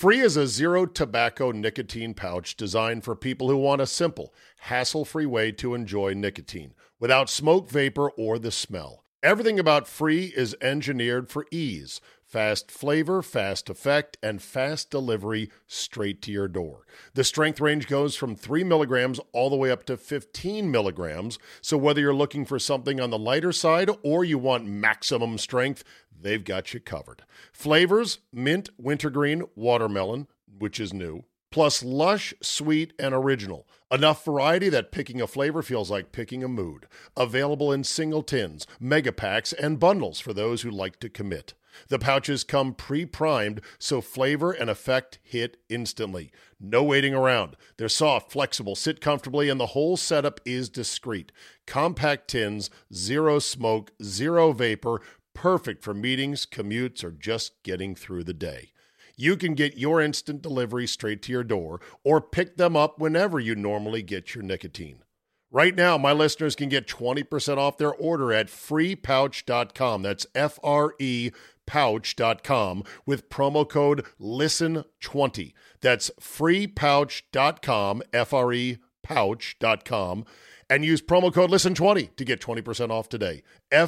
Free is a zero tobacco nicotine pouch designed for people who want a simple, hassle-free way to enjoy nicotine without smoke, vapor, or the smell. Everything about Free is engineered for ease, fast flavor, fast effect, and fast delivery straight to your door. The strength range goes from 3 milligrams all the way up to 15 milligrams, so whether you're looking for something on the lighter side or you want maximum strength, they've got you covered. Flavors: mint, wintergreen, watermelon, which is new, plus lush, sweet, and original. Enough variety that picking a flavor feels like picking a mood. Available in single tins, mega packs, and bundles for those who like to commit. The pouches come pre-primed, so flavor and effect hit instantly. No waiting around. They're soft, flexible, sit comfortably, and the whole setup is discreet. Compact tins, zero smoke, zero vapor, perfect for meetings, commutes, or just getting through the day. You can get your instant delivery straight to your door or pick them up whenever you normally get your nicotine. Right now, my listeners can get 20% off their order at freepouch.com. That's F-R-E pouch.com with promo code LISTEN20. That's freepouch.com, F-R-E pouch.com, and use promo code LISTEN20 to get 20% off today.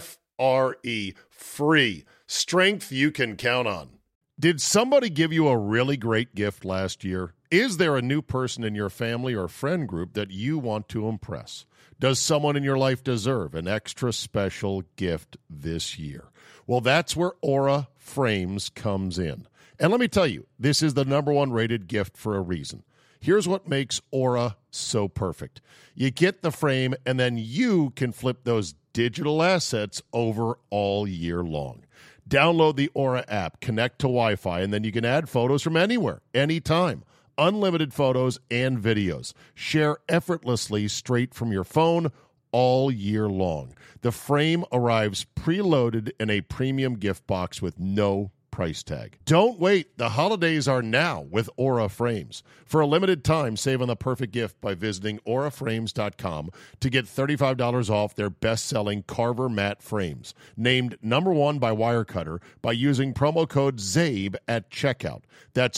F-R-E, free. Strength you can count on. Did somebody give you a really great gift last year? Is there a new person in your family or friend group that you want to impress? Does someone in your life deserve an extra special gift this year? Well, that's where Aura Frames comes in. And let me tell you, this is the #1 rated gift for a reason. Here's what makes Aura so perfect. You get the frame, and then you can flip those digital assets over all year long. Download the Aura app, connect to Wi-Fi, and then you can add photos from anywhere, anytime. Unlimited photos and videos. Share effortlessly straight from your phone all year long. The frame arrives preloaded in a premium gift box with no price tag. Don't wait. The holidays are now with Aura Frames. For a limited time, save on the perfect gift by visiting auraframes.com to get $35 off their best-selling Carver matte frames, named #1 by Wirecutter by using promo code ZABE at checkout. That's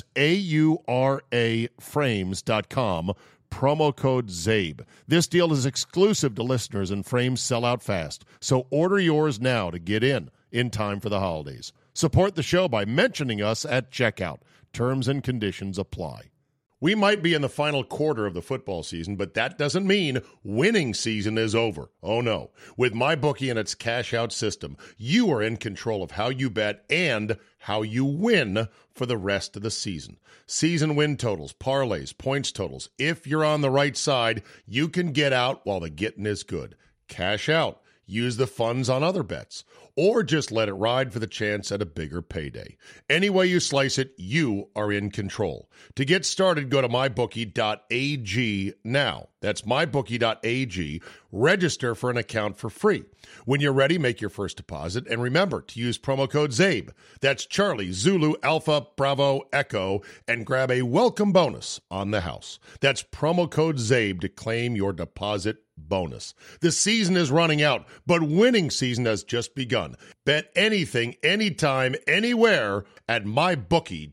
AURA frames.com, promo code ZABE. This deal is exclusive to listeners and frames sell out fast, so order yours now to get in time for the holidays. Support the show by mentioning us at checkout. Terms and conditions apply. We might be in the final quarter of the football season, but that doesn't mean winning season is over. Oh, no. With MyBookie and its cash-out system, you are in control of how you bet and how you win for the rest of the season. Season win totals, parlays, points totals. If you're on the right side, you can get out while the getting is good. Cash out. Use the funds on other bets, or just let it ride for the chance at a bigger payday. Any way you slice it, you are in control. To get started, go to mybookie.ag now. That's mybookie.ag. Register for an account for free. When you're ready, make your first deposit, and remember to use promo code ZABE. That's Charlie, Zulu, Alpha, Bravo, Echo, and grab a welcome bonus on the house. That's promo code ZABE to claim your deposit bonus. The season is running out, but winning season has just begun. Bet anything, anytime, anywhere at mybookie.ag.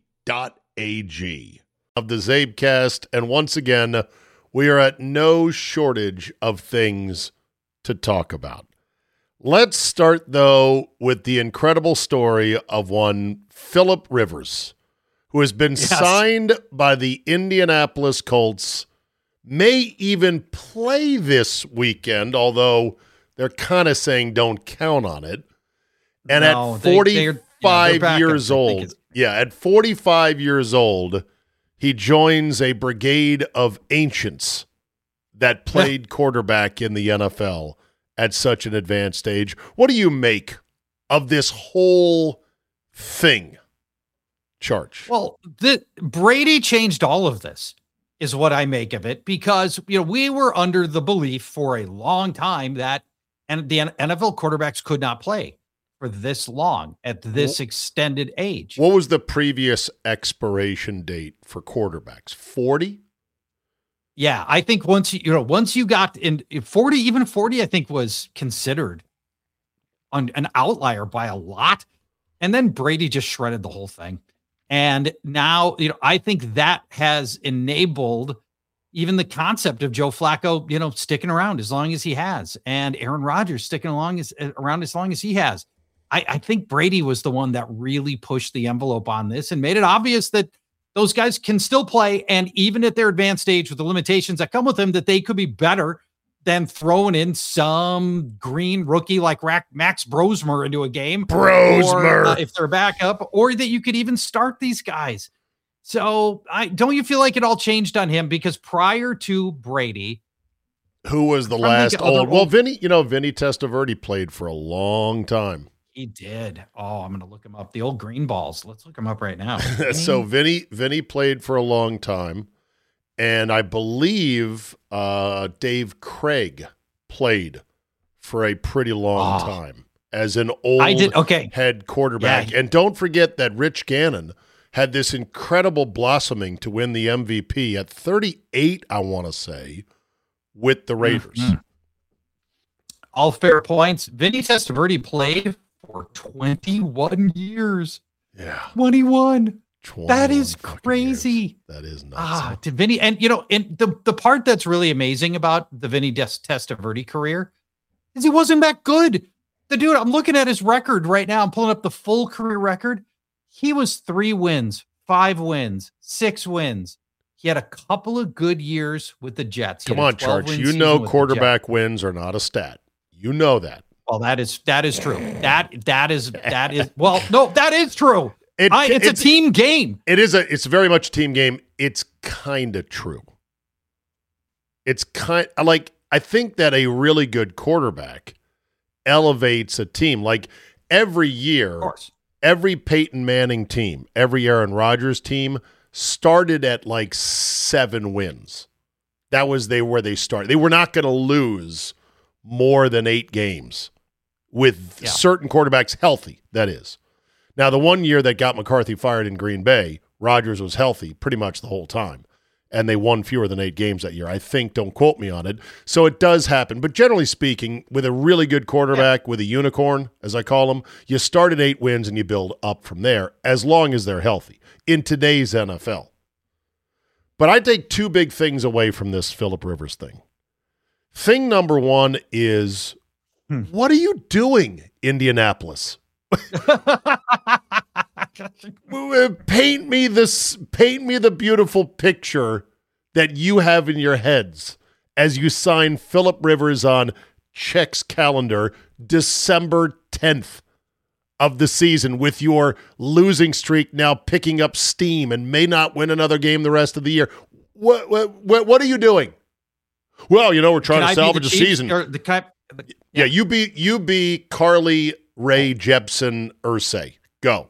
Of the Zabecast, and once again, we are at no shortage of things to talk about. Let's start, though, with the incredible story of one Phillip Rivers, who has been signed by the Indianapolis Colts, may even play this weekend, although they're kind of saying don't count on it. And at 45 years old, at 45 years old, he joins a brigade of ancients that played quarterback in the NFL at such an advanced age. What do you make of this whole thing, Charge? Well, Brady changed all of this, is what I make of it, because we were under the belief for a long time that the NFL quarterbacks could not play for this long at this extended age. What was the previous expiration date for quarterbacks? 40? Yeah, I think once you got in 40, even 40, I think was considered an outlier by a lot. And then Brady just shredded the whole thing. And now, I think that has enabled even the concept of Joe Flacco, sticking around as long as he has, and Aaron Rodgers sticking around as long as he has. I think Brady was the one that really pushed the envelope on this and made it obvious that those guys can still play. And even at their advanced age with the limitations that come with them, that they could be better than throwing in some green rookie like Max Brosmer into a game. Brosmer. Or, if they're back up, or that you could even start these guys. So don't you feel like it all changed on him? Because prior to Brady, who was the last old? Well, Vinny Testaverde played for a long time. He did. Oh, I'm going to look him up. The old green balls. Let's look him up right now. So Vinny played for a long time. And I believe Dave Craig played for a pretty long time as an old head quarterback. Yeah. And don't forget that Rich Gannon had this incredible blossoming to win the MVP at 38, I want to say, with the Raiders. Mm-hmm. All fair points. Vinny Testaverde played for 21 years. Yeah. 21. That is crazy. Years. That is nuts. To Vinny. And, and the part that's really amazing about the Vinny Testaverde career is he wasn't that good. The dude, I'm looking at his record right now. I'm pulling up the full career record. He was 3 wins, 5 wins, 6 wins. He had a couple of good years with the Jets. Come on, Church. You know quarterback wins are not a stat. You know that. Well, that is true. That is well, no, that is true. It's a team game. It's very much a team game. It's kind of true. It's I think that a really good quarterback elevates a team. Like every year, every Peyton Manning team, every Aaron Rodgers team started at like 7 wins. That was where they started. They were not going to lose more than 8 games with certain quarterbacks healthy, that is. Now, the one year that got McCarthy fired in Green Bay, Rodgers was healthy pretty much the whole time, and they won fewer than 8 games that year. I think, don't quote me on it. So it does happen. But generally speaking, with a really good quarterback, with a unicorn, as I call them, you start at 8 wins and you build up from there, as long as they're healthy in today's NFL. But I take 2 big things away from this Phillip Rivers thing. Thing number 1 is, what are you doing, Indianapolis? Paint me the beautiful picture that you have in your heads as you sign Phillip Rivers on Check's calendar December 10th of the season, with your losing streak now picking up steam and may not win another game the rest of the year. What are you doing? Well, we're trying to salvage a season. You be Carly Ray Jepsen Irsay. Go.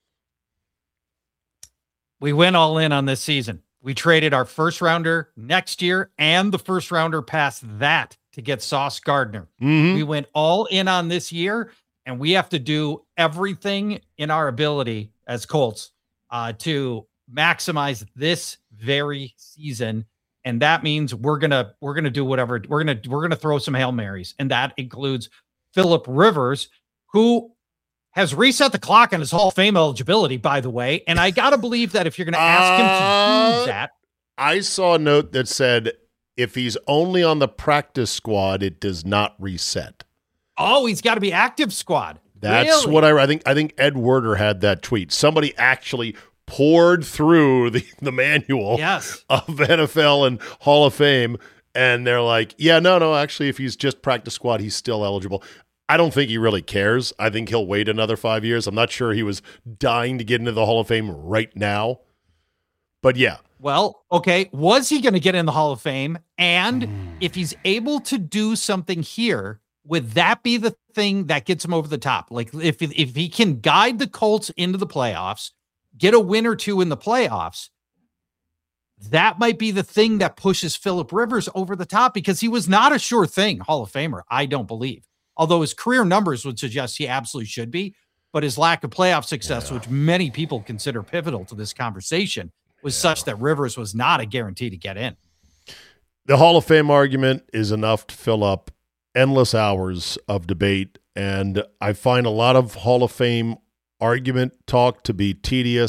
We went all in on this season. We traded our first rounder next year and the first rounder past that to get Sauce Gardner. Mm-hmm. We went all in on this year, and we have to do everything in our ability as Colts to maximize this very season. And that means we're gonna do whatever. We're gonna throw some Hail Marys, and that includes Phillip Rivers, who has reset the clock on his Hall of Fame eligibility, by the way. And I got to believe that if you're going to ask him to do that. I saw a note that said if he's only on the practice squad, it does not reset. Oh, he's got to be active squad. That's really? What I think Ed Werder had that tweet. Somebody actually poured through the manual of NFL and Hall of Fame, and they're like, no, actually, if he's just practice squad, he's still eligible. I don't think he really cares. I think he'll wait another 5 years. I'm not sure he was dying to get into the Hall of Fame right now. But yeah. Well, okay. Was he going to get in the Hall of Fame? And if he's able to do something here, would that be the thing that gets him over the top? Like if he can guide the Colts into the playoffs, get a win or 2 in the playoffs, that might be the thing that pushes Phillip Rivers over the top, because he was not a sure thing Hall of Famer, I don't believe. Although his career numbers would suggest he absolutely should be, but his lack of playoff success, which many people consider pivotal to this conversation, was such that Rivers was not a guarantee to get in. The Hall of Fame argument is enough to fill up endless hours of debate, and I find a lot of Hall of Fame argument talk to be tedious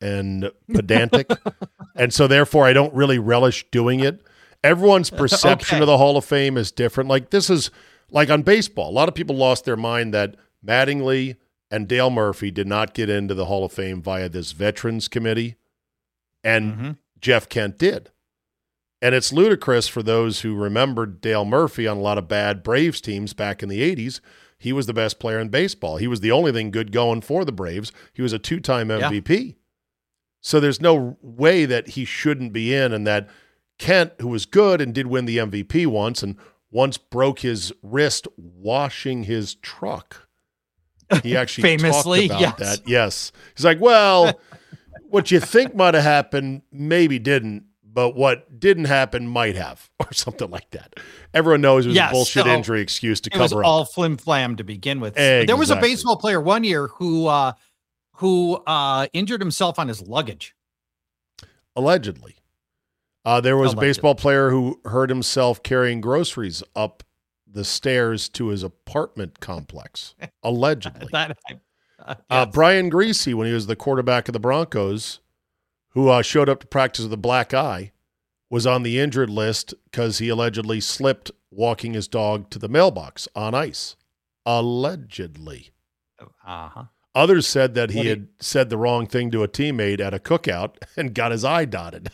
and pedantic. And so therefore I don't really relish doing it. Everyone's perception of the Hall of Fame is different. Like this is like on baseball. A lot of people lost their mind that Mattingly and Dale Murphy did not get into the Hall of Fame via this Veterans Committee, and Jeff Kent did. And it's ludicrous for those who remembered Dale Murphy on a lot of bad Braves teams back in the 80s. He was the best player in baseball. He was the only thing good going for the Braves. He was a 2-time MVP. Yeah. So there's no way that he shouldn't be in, and that Kent, who was good and did win the MVP once, and once broke his wrist washing his truck. He actually famously talked about that. Yes. He's like, well, what you think might have happened maybe didn't, but what didn't happen might have, or something like that. Everyone knows it was a bullshit injury excuse to cover up. It was all flim-flam to begin with. Exactly. There was a baseball player one year who injured himself on his luggage. Allegedly. There was a baseball player who hurt himself carrying groceries up the stairs to his apartment complex. Allegedly. Yes. Brian Griese, when he was the quarterback of the Broncos, who showed up to practice with a black eye, was on the injured list because he allegedly slipped walking his dog to the mailbox on ice. Allegedly. Others said that he had said the wrong thing to a teammate at a cookout and got his eye dotted.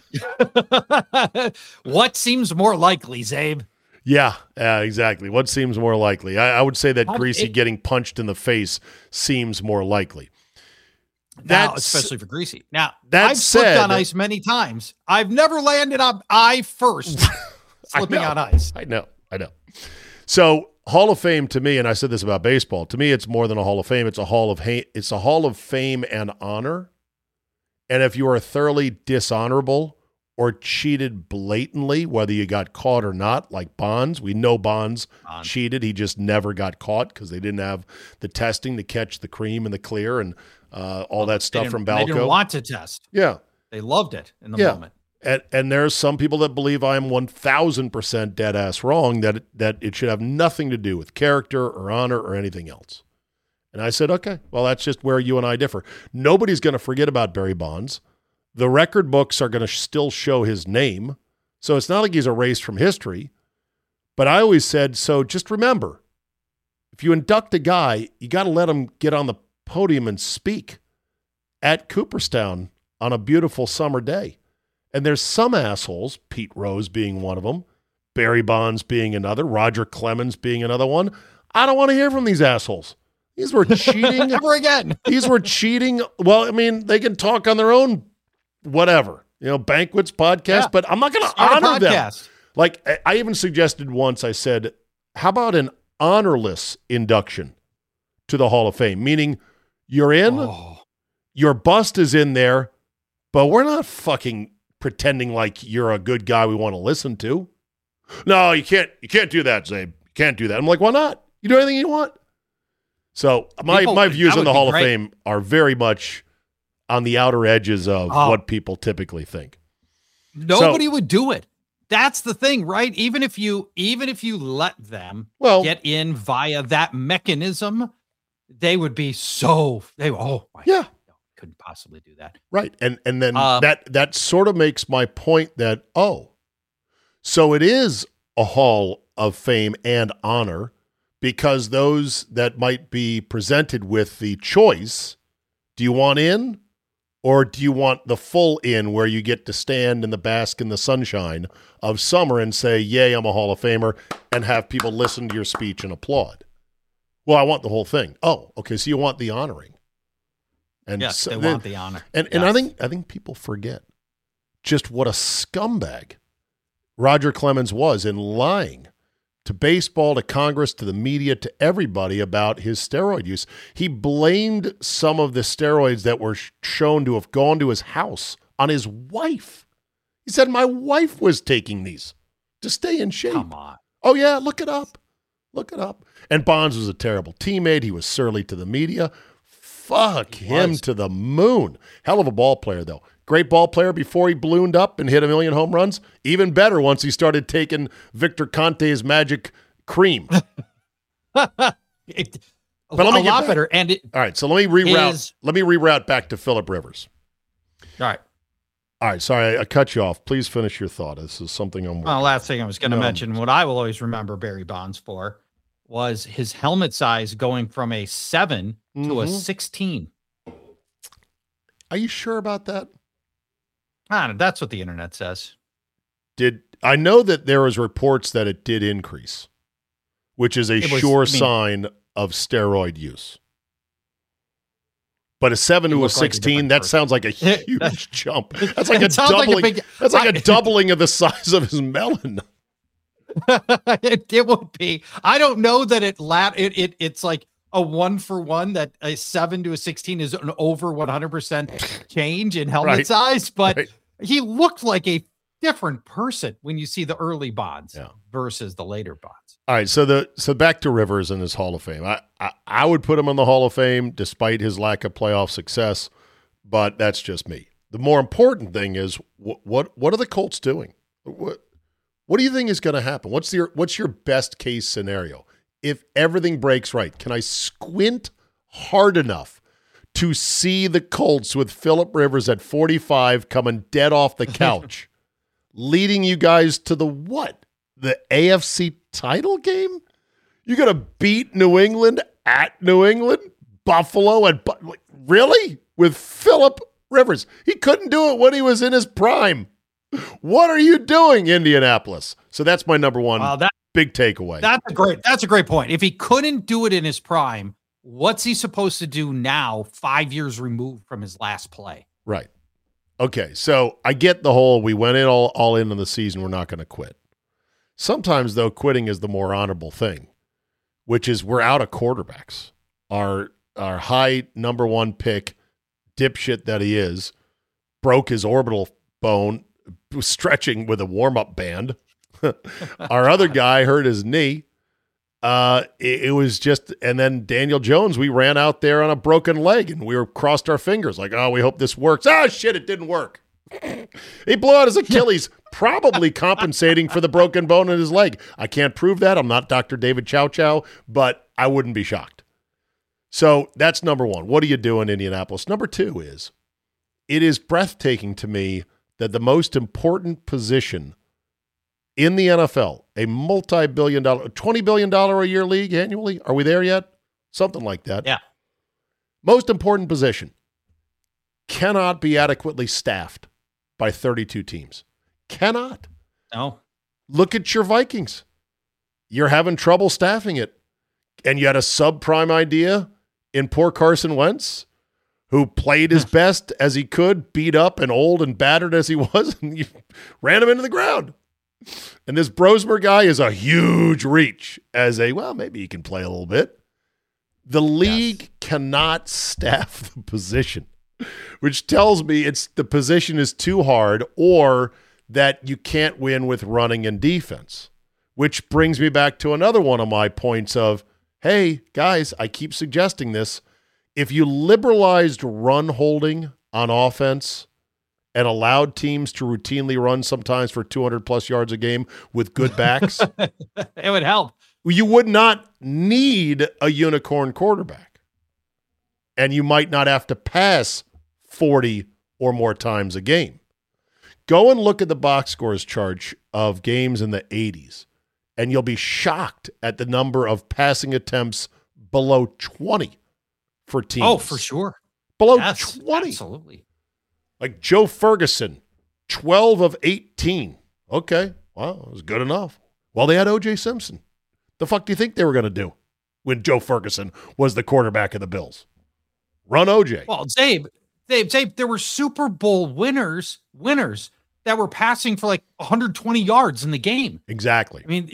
What seems more likely, Zabe? Yeah, exactly. What seems more likely? I would say that Griese getting punched in the face seems more likely. Now, especially for Griese. Now, I've slipped on ice many times. I've never landed on eye first, slipping on ice. I know. So Hall of Fame to me, and I said this about baseball, to me it's more than a Hall of Fame. It's a Hall of Fame and honor. And if you are thoroughly dishonorable or cheated blatantly, whether you got caught or not, like Bonds, we know Bonds cheated. He just never got caught because they didn't have the testing to catch the cream and the clear and all that stuff from Balco. They didn't want to test. Yeah. They loved it in the moment. And there's some people that believe I am 1,000% dead ass wrong, that it should have nothing to do with character or honor or anything else. And I said, okay, well, that's just where you and I differ. Nobody's going to forget about Barry Bonds. The record books are going to still show his name. So it's not like he's erased from history. But I always said, so just remember, if you induct a guy, you got to let him get on the podium and speak at Cooperstown on a beautiful summer day. And there's some assholes, Pete Rose being one of them, Barry Bonds being another, Roger Clemens being another one. I don't want to hear from these assholes. These were cheating. Never again. These were cheating. Well, I mean, they can talk on their own, whatever, banquets, podcasts, but I'm not going to honor them. Like, I even suggested once, I said, how about an honorless induction to the Hall of Fame? Meaning you're in, your bust is in there, but we're not fucking pretending like you're a good guy we want to listen to. No, you can't do that, Zabe. You can't do that. I'm like, why not? You do anything you want. So my views on the Hall of Fame are very much on the outer edges of what people typically think. Nobody would do it. That's the thing, right? Even if you let them get in via that mechanism, they would be couldn't possibly do that. Right. And then that sort of makes my point that, so it is a Hall of Fame and honor, because those that might be presented with the choice, do you want in or do you want the full in where you get to stand in the bask in the sunshine of summer and say, yay, I'm a Hall of Famer, and have people listen to your speech and applaud? Well, I want the whole thing. Oh, okay. So you want the honoring. And yes, they want the honor. And I think people forget just what a scumbag Roger Clemens was in lying to baseball, to Congress, to the media, to everybody about his steroid use. He blamed some of the steroids that were shown to have gone to his house on his wife. He said, my wife was taking these to stay in shape. Come on. Oh, yeah, look it up. Look it up. And Bonds was a terrible teammate. He was surly to the media. Fuck him to the moon. Hell of a ball player, though. Great ball player before he ballooned up and hit 1 million home runs. Even better once he started taking Victor Conte's magic cream. But a lot better. And all right, so let me reroute back to Phillip Rivers. All right. All right. Sorry, I cut you off. Please finish your thought. This is something I'm. Last thing I was going to mention, what I will always remember Barry Bonds for was his helmet size going from a 7 to a 16. Are you sure about that? That's what the internet says. I know that there was reports that it did increase, which is a sure sign of steroid use. But a 7 to a 16, that sounds like a huge jump. That's like a doubling. That's like a doubling of the size of his melon. It would be. I don't know that it's like a 1-for-1, that a 7 to a 16 is an over 100% change in helmet size, but he looked like a different person when you see the early Bonds versus the later Bonds. All right, so back to Rivers and his Hall of Fame. I would put him in the Hall of Fame despite his lack of playoff success, but that's just me. The more important thing is what are the Colts doing? What do you think is going to happen? What's your best case scenario? If everything breaks right, can I squint hard enough to see the Colts with Phillip Rivers at 45 coming dead off the couch? Leading you guys to the AFC title game? You're going to beat New England at New England? Buffalo really? With Phillip Rivers. He couldn't do it when he was in his prime. What are you doing, Indianapolis? So that's my number one big takeaway. That's a great point. If he couldn't do it in his prime, what's he supposed to do now, 5 years removed from his last play? Right. Okay, so I get the whole we went in all in on the season, we're not going to quit. Sometimes, though, quitting is the more honorable thing, which is we're out of quarterbacks. Our high number one pick, dipshit that he is, broke his orbital bone stretching with a warm-up band. Our other guy hurt his knee. It was just, and then Daniel Jones, we ran out there on a broken leg and we crossed our fingers like, oh, we hope this works. Oh, shit, it didn't work. He blew out his Achilles, probably compensating for the broken bone in his leg. I can't prove that. I'm not Dr. David Chow Chow, but I wouldn't be shocked. So that's number one. What do you do in Indianapolis? Number two is, it is breathtaking to me that the most important position in the NFL, a multi-billion dollar, $20 billion a year league annually. Are we there yet? Something like that. Yeah. Most important position cannot be adequately staffed by 32 teams. Cannot. No. Look at your Vikings. You're having trouble staffing it. And you had a subprime idea in poor Carson Wentz, who played his best as he could, beat up and old and battered as he was, and you ran him into the ground. And this Brosmer guy is a huge reach as maybe he can play a little bit. The league cannot staff the position, which tells me the position is too hard or that you can't win with running and defense, which brings me back to another one of my points of, hey, guys, I keep suggesting this. If you liberalized run holding on offense and allowed teams to routinely run sometimes for 200-plus yards a game with good backs, it would help. You would not need a unicorn quarterback. And you might not have to pass 40 or more times a game. Go and look at the box scores chart of games in the 80s, and you'll be shocked at the number of passing attempts below 20 for teams. Oh, for sure. Below 20. Absolutely. Like Joe Ferguson, 12 of 18. Okay, well, it was good enough. Well, they had O.J. Simpson. The fuck do you think they were going to do when Joe Ferguson was the quarterback of the Bills? Run O.J. Well, Zabe, there were Super Bowl winners that were passing for like 120 yards in the game. Exactly. I mean,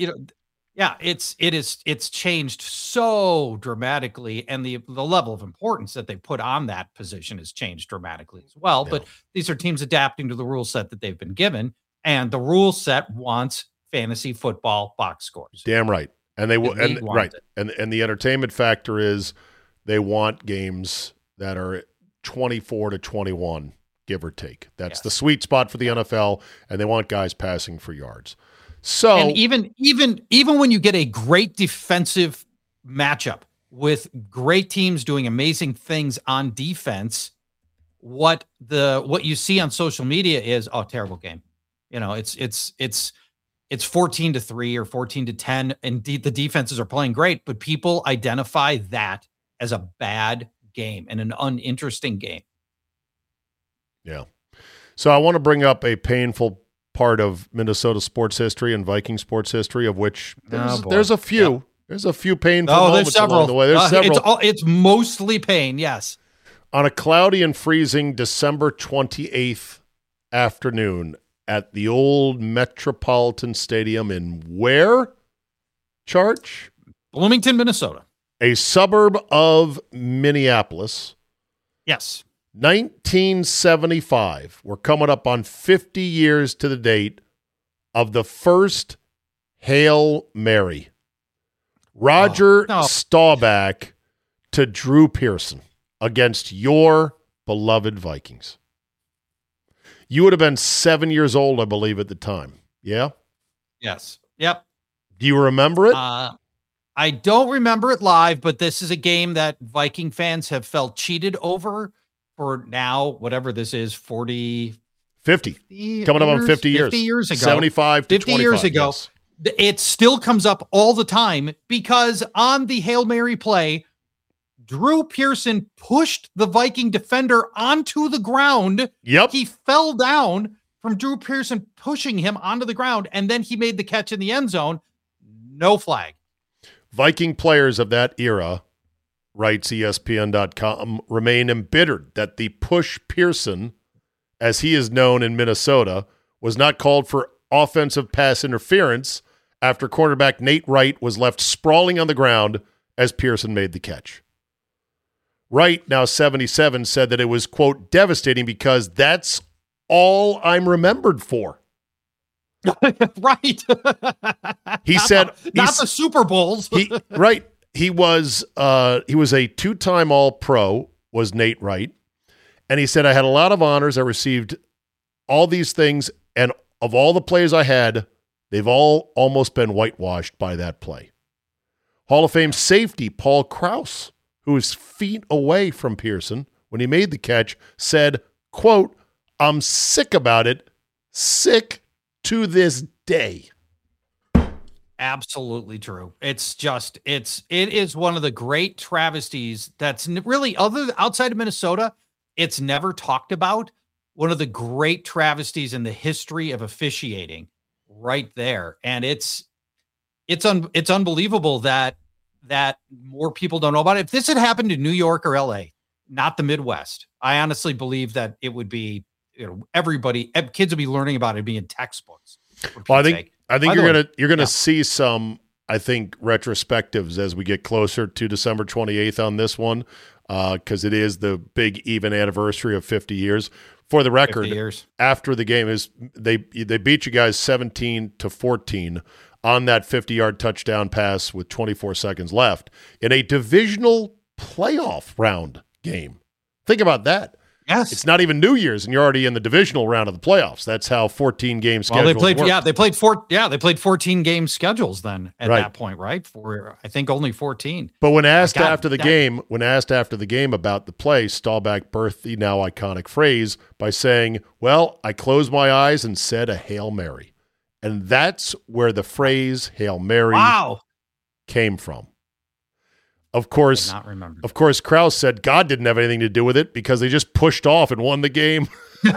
it's changed so dramatically, and the level of importance that they put on that position has changed dramatically as well. Yeah. But these are teams adapting to the rule set that they've been given, and the rule set wants fantasy football box scores. Damn right. And they will, right. And the entertainment factor is they want games that are 24-21, give or take. That's the sweet spot for the NFL, and they want guys passing for yards. So, and even when you get a great defensive matchup with great teams doing amazing things on defense, what you see on social media is, oh, terrible game. It's 14-3 or 14-10, and the defenses are playing great, but people identify that as a bad game and an uninteresting game. Yeah. So I want to bring up a painful part of Minnesota sports history and Viking sports history, of which there's a few. Yep. There's a few painful moments along the way. There's several. It's mostly pain, yes. On a cloudy and freezing December 28th afternoon at the old Metropolitan Stadium in where, Charge? Bloomington, Minnesota. A suburb of Minneapolis. Yes. 1975. We're coming up on 50 years to the date of the first Hail Mary. Roger Staubach to Drew Pearson against your beloved Vikings. You would have been 7 years old, I believe, at the time. Yeah? Yes. Yep. Do you remember it? I don't remember it live, but this is a game that Viking fans have felt cheated over for now, whatever this is, 50. Coming up on 50 years. 50 years ago. 75 to 50 25. years ago. Yes. It still comes up all the time because on the Hail Mary play, Drew Pearson pushed the Viking defender onto the ground. Yep. He fell down from Drew Pearson pushing him onto the ground, and then he made the catch in the end zone. No flag. Viking players of that era, writes ESPN.com, remain embittered that the push Pearson, as he is known in Minnesota, was not called for offensive pass interference after cornerback Nate Wright was left sprawling on the ground as Pearson made the catch. Wright, now 77, said that it was, quote, devastating because that's all I'm remembered for. Right. He said, not the Super Bowls. Right. He was a two-time All-Pro, was Nate Wright. And he said, I had a lot of honors. I received all these things. And of all the plays I had, they've all almost been whitewashed by that play. Hall of Fame safety Paul Krause, who was feet away from Pearson when he made the catch, said, quote, I'm sick about it. Sick to this day. Absolutely true. It is one of the great travesties that's really outside of Minnesota. It's never talked about. One of the great travesties in the history of officiating right there. And it's unbelievable that more people don't know about it. If this had happened in New York or LA, not the Midwest, I honestly believe that it would be, kids would be learning about it, be in textbooks. Well, I think you're gonna see some, I think, retrospectives as we get closer to December 28th on this one, because it is the big even anniversary of 50 years. For the record, after the game they beat you guys 17-14 on that 50-yard touchdown pass with 24 seconds left in a divisional playoff round game. Think about that. Yes. It's not even New Year's, and you're already in the divisional round of the playoffs. That's how 14 game schedules work. They played 14 game schedules then at that point, right? For I think only 14. But when asked after the game about the play, Staubach birthed the now iconic phrase by saying, well, I closed my eyes and said a Hail Mary. And that's where the phrase Hail Mary came from. Of course, Krause said God didn't have anything to do with it because they just pushed off and won the game.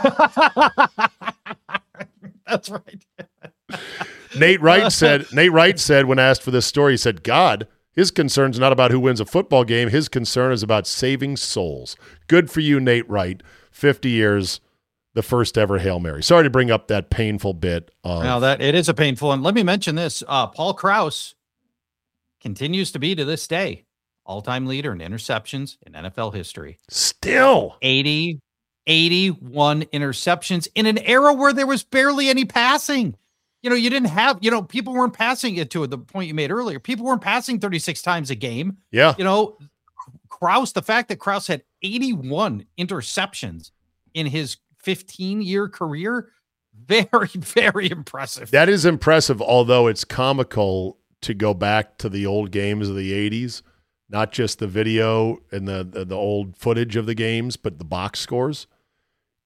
That's right. Nate Wright said when asked for this story, he said, God, his concern's not about who wins a football game. His concern is about saving souls. Good for you, Nate Wright. 50 years, the first ever Hail Mary. Sorry to bring up that painful bit. Now that it is a painful one. Let me mention this. Paul Krause continues to be to this day all-time leader in interceptions in NFL history. Still. 81 interceptions in an era where there was barely any passing. You didn't have, people weren't passing it to the point you made earlier. People weren't passing 36 times a game. Yeah. Krause, the fact that Krause had 81 interceptions in his 15-year career, very, very impressive. That is impressive, although it's comical to go back to the old games of the 80s. Not just the video and the old footage of the games, but the box scores.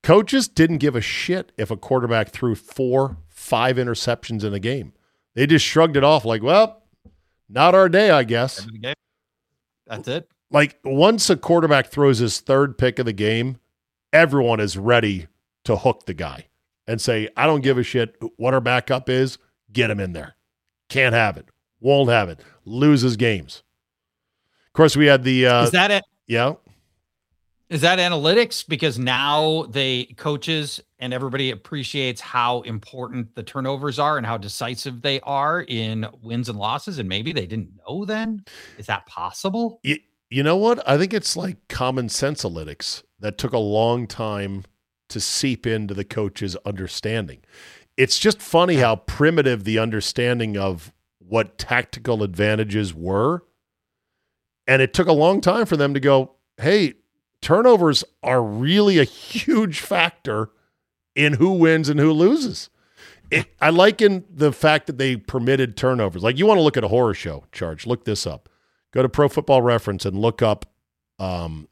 Coaches didn't give a shit if a quarterback threw 4-5 interceptions in a game. They just shrugged it off like, well, not our day, I guess. That's it. Like, once a quarterback throws his third pick of the game, everyone is ready to hook the guy and say, I don't give a shit what our backup is. Get him in there. Can't have it. Won't have it. Loses games. Of course, we had the is that it? Yeah. Is that analytics? Because now coaches and everybody appreciates how important the turnovers are and how decisive they are in wins and losses. And maybe they didn't know then. Is that possible? You know what? I think it's like common sense analytics that took a long time to seep into the coach's understanding. It's just funny how primitive the understanding of what tactical advantages were. And it took a long time for them to go, hey, turnovers are really a huge factor in who wins and who loses. I liken the fact that they permitted turnovers. Like, you want to look at a horror show, Charge, look this up. Go to Pro Football Reference and look up Joe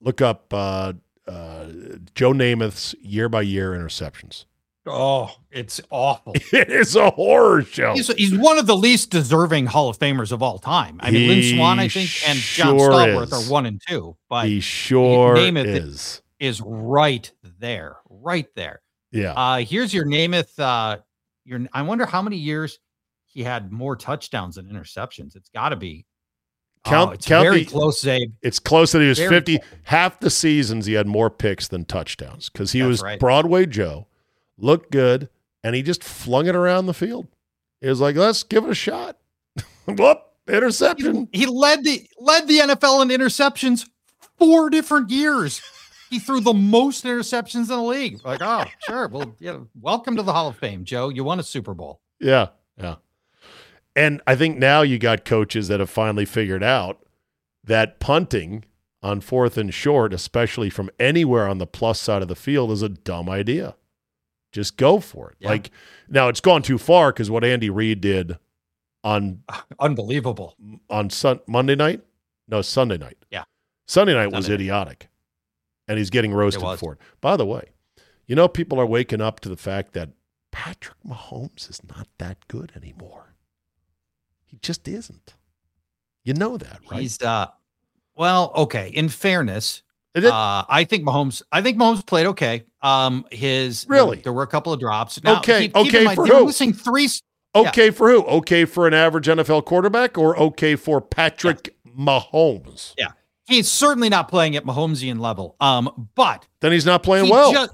Namath's year-by-year interceptions. Oh, it's awful. It is a horror show. He's one of the least deserving Hall of Famers of all time. I mean, Lynn Swann, I think, and John Stallworth are 1 and 2. But he sure is right there. Right there. Yeah. Here's your Namath. I wonder how many years he had more touchdowns than interceptions. It's got to be. It's very close, Zabe. It's close that he was 50. Half the seasons he had more picks than touchdowns because he was right. Broadway Joe, looked good, and he just flung it around the field. He was like, let's give it a shot. Whoop, interception. He led the NFL in interceptions 4 different years. He threw the most interceptions in the league. Like, oh, sure. Well, welcome to the Hall of Fame, Joe. You won a Super Bowl. Yeah. And I think now you got coaches that have finally figured out that punting on 4th and short, especially from anywhere on the plus side of the field, is a dumb idea. Just go for it. Yeah. Like, now it's gone too far because what Andy Reid did on unbelievable on Monday night. No, Sunday night. Yeah, Sunday night was idiotic, and he's getting roasted for it. By the way, people are waking up to the fact that Patrick Mahomes is not that good anymore. He just isn't. You know that, right? He's well, okay. In fairness, I think Mahomes played okay. There were a couple of drops. Now, okay for who? Losing 3. Okay for who? Okay for an average NFL quarterback, or okay for Patrick Mahomes? Yeah, he's certainly not playing at Mahomesian level. But then he's not playing well.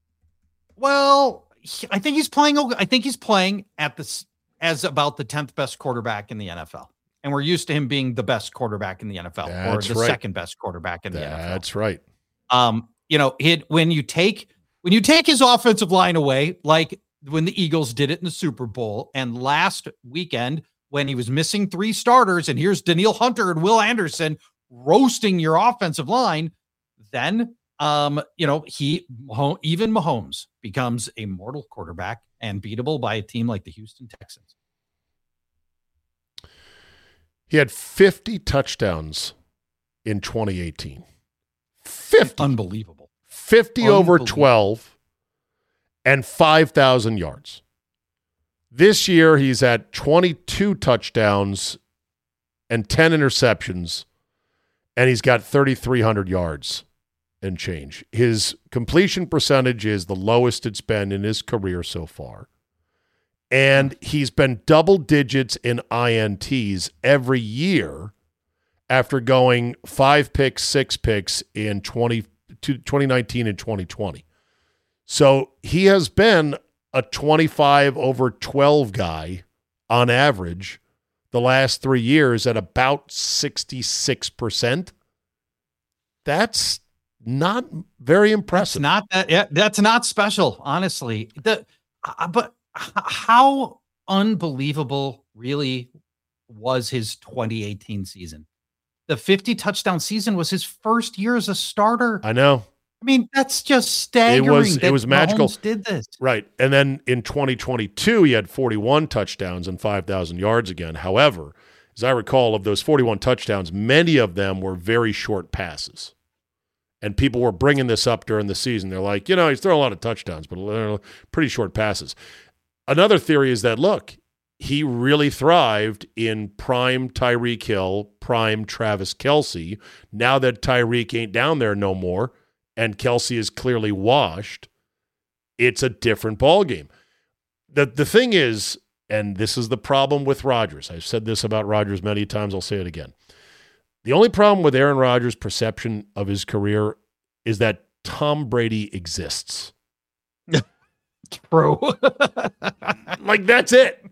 I think he's playing. I think he's playing as about the 10th best quarterback in the NFL. And we're used to him being the best quarterback in the NFL second best quarterback in the NFL. That's right. When you take his offensive line away, like when the Eagles did it in the Super Bowl, and last weekend when he was missing 3 starters, and here's Danielle Hunter and Will Anderson roasting your offensive line, then even Mahomes becomes a mortal quarterback and beatable by a team like the Houston Texans. He had 50 touchdowns in 2018. 50. Unbelievable. 50 over 12 and 5,000 yards. This year, he's at 22 touchdowns and 10 interceptions, and he's got 3,300 yards and change. His completion percentage is the lowest it's been in his career so far. And he's been double digits in INTs every year after going 5 picks, 6 picks in 2019 and 2020. So he has been a 25 over 12 guy on average the last 3 years at about 66%. That's not very impressive. That's not special, honestly. But how unbelievable really was his 2018 season? The 50 touchdown season was his first year as a starter. I know. I mean, that's just staggering. It was magical. Mahomes did this. Right. And then in 2022, he had 41 touchdowns and 5,000 yards again. However, as I recall, of those 41 touchdowns, many of them were very short passes. And people were bringing this up during the season. They're like, he's throwing a lot of touchdowns, but pretty short passes. Another theory is that, look, he really thrived in prime Tyreek Hill, prime Travis Kelce. Now that Tyreek ain't down there no more and Kelce is clearly washed, it's a different ballgame. The thing is, and this is the problem with Rodgers. I've said this about Rodgers many times. I'll say it again. The only problem with Aaron Rodgers' perception of his career is that Tom Brady exists. True. Like, that's it.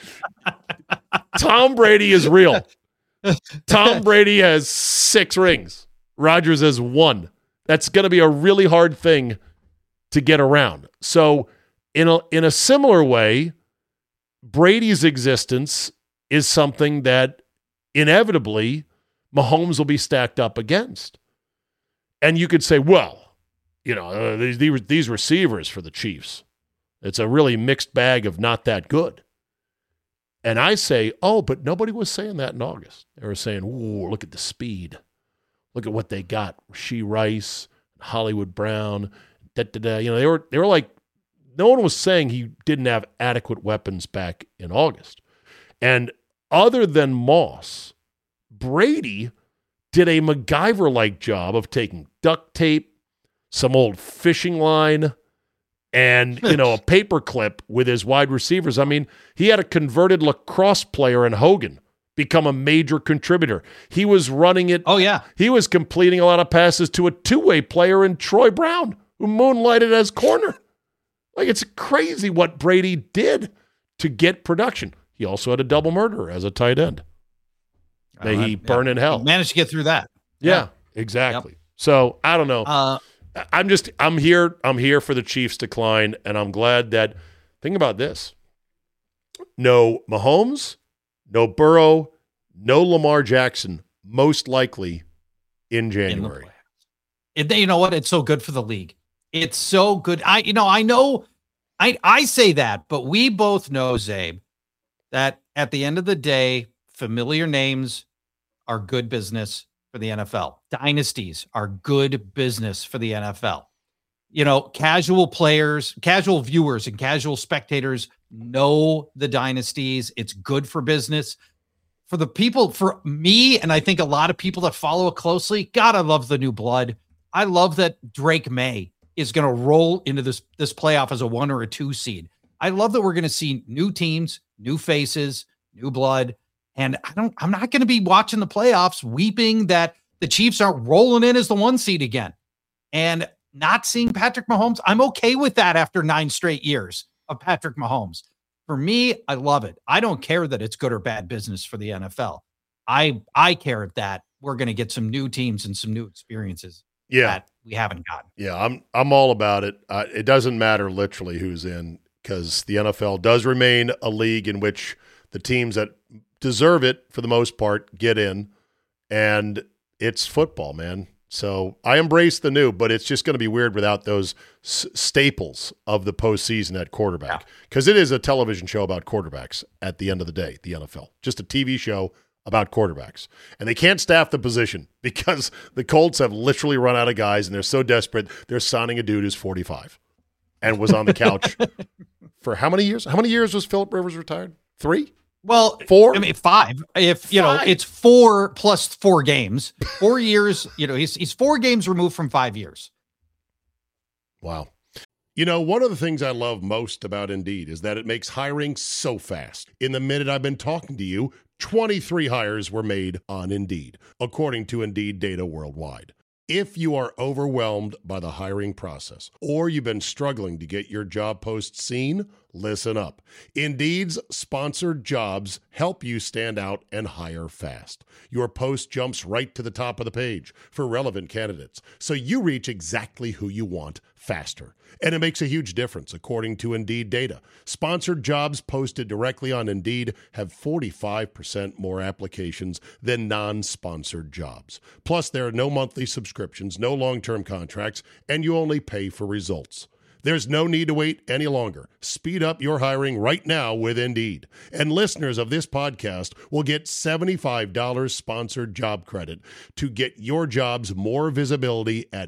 Tom Brady is real. Tom Brady has 6 rings. Rodgers has 1. That's going to be a really hard thing to get around. So in a similar way, Brady's existence is something that inevitably Mahomes will be stacked up against. And you could say, well, these receivers for the Chiefs, it's a really mixed bag of not that good. And I say, but nobody was saying that in August. They were saying, ooh, look at the speed. Look at what they got. Rashee Rice, Hollywood Brown, They were like, no one was saying he didn't have adequate weapons back in August. And other than Moss, Brady did a MacGyver-like job of taking duct tape, some old fishing line, and, a paper clip with his wide receivers. I mean, he had a converted lacrosse player in Hogan become a major contributor. He was running it. Oh, yeah. He was completing a lot of passes to a two-way player in Troy Brown, who moonlighted as corner. Like, it's crazy what Brady did to get production. He also had a double murderer as a tight end. May he burn in hell. He managed to get through that. Yeah, exactly. Yep. So I don't know. I'm here for the Chiefs' decline, and I'm glad that. Think about this: no Mahomes, no Burrow, no Lamar Jackson, most likely in January. You know what? It's so good for the league. It's so good. I say that, but we both know, Zabe, that at the end of the day, familiar names are good business for the NFL. Dynasties are good business for the NFL. Casual players, casual viewers, and casual spectators know the dynasties. It's good for business. For the people, for me, and I think a lot of people that follow it closely, God, I love the new blood. I love that Drake May is going to roll into this playoff as a 1 or a 2 seed. I love that we're going to see new teams, new faces, new blood. And I'm not going to be watching the playoffs weeping that the Chiefs aren't rolling in as the 1 seed again. And not seeing Patrick Mahomes, I'm okay with that after 9 straight years of Patrick Mahomes. For me, I love it. I don't care that it's good or bad business for the NFL. I care that we're going to get some new teams and some new experiences that we haven't gotten. Yeah, I'm all about it. It doesn't matter literally who's in, because the NFL does remain a league in which the teams that deserve it, for the most part, get in, and it's football, man. So I embrace the new, but it's just going to be weird without those staples of the postseason at quarterback, because it is a television show about quarterbacks at the end of the day, the NFL. Just a TV show about quarterbacks. And they can't staff the position because the Colts have literally run out of guys, and they're so desperate, they're signing a dude who's 45 and was on the couch for how many years? How many years was Phillip Rivers retired? 3? Well, 4? I mean, 5. If it's 4 plus 4 games, 4 years. He's 4 games removed from 5 years. Wow. One of the things I love most about Indeed is that it makes hiring so fast. In the minute I've been talking to you, 23 hires were made on Indeed, according to Indeed data worldwide. If you are overwhelmed by the hiring process, or you've been struggling to get your job post seen, listen up. Indeed's sponsored jobs help you stand out and hire fast. Your post jumps right to the top of the page for relevant candidates, so you reach exactly who you want faster. And it makes a huge difference, according to Indeed data. Sponsored jobs posted directly on Indeed have 45% more applications than non-sponsored jobs. Plus, there are no monthly subscriptions, no long-term contracts, and you only pay for results. There's no need to wait any longer. Speed up your hiring right now with Indeed. And listeners of this podcast will get $75 sponsored job credit to get your jobs more visibility at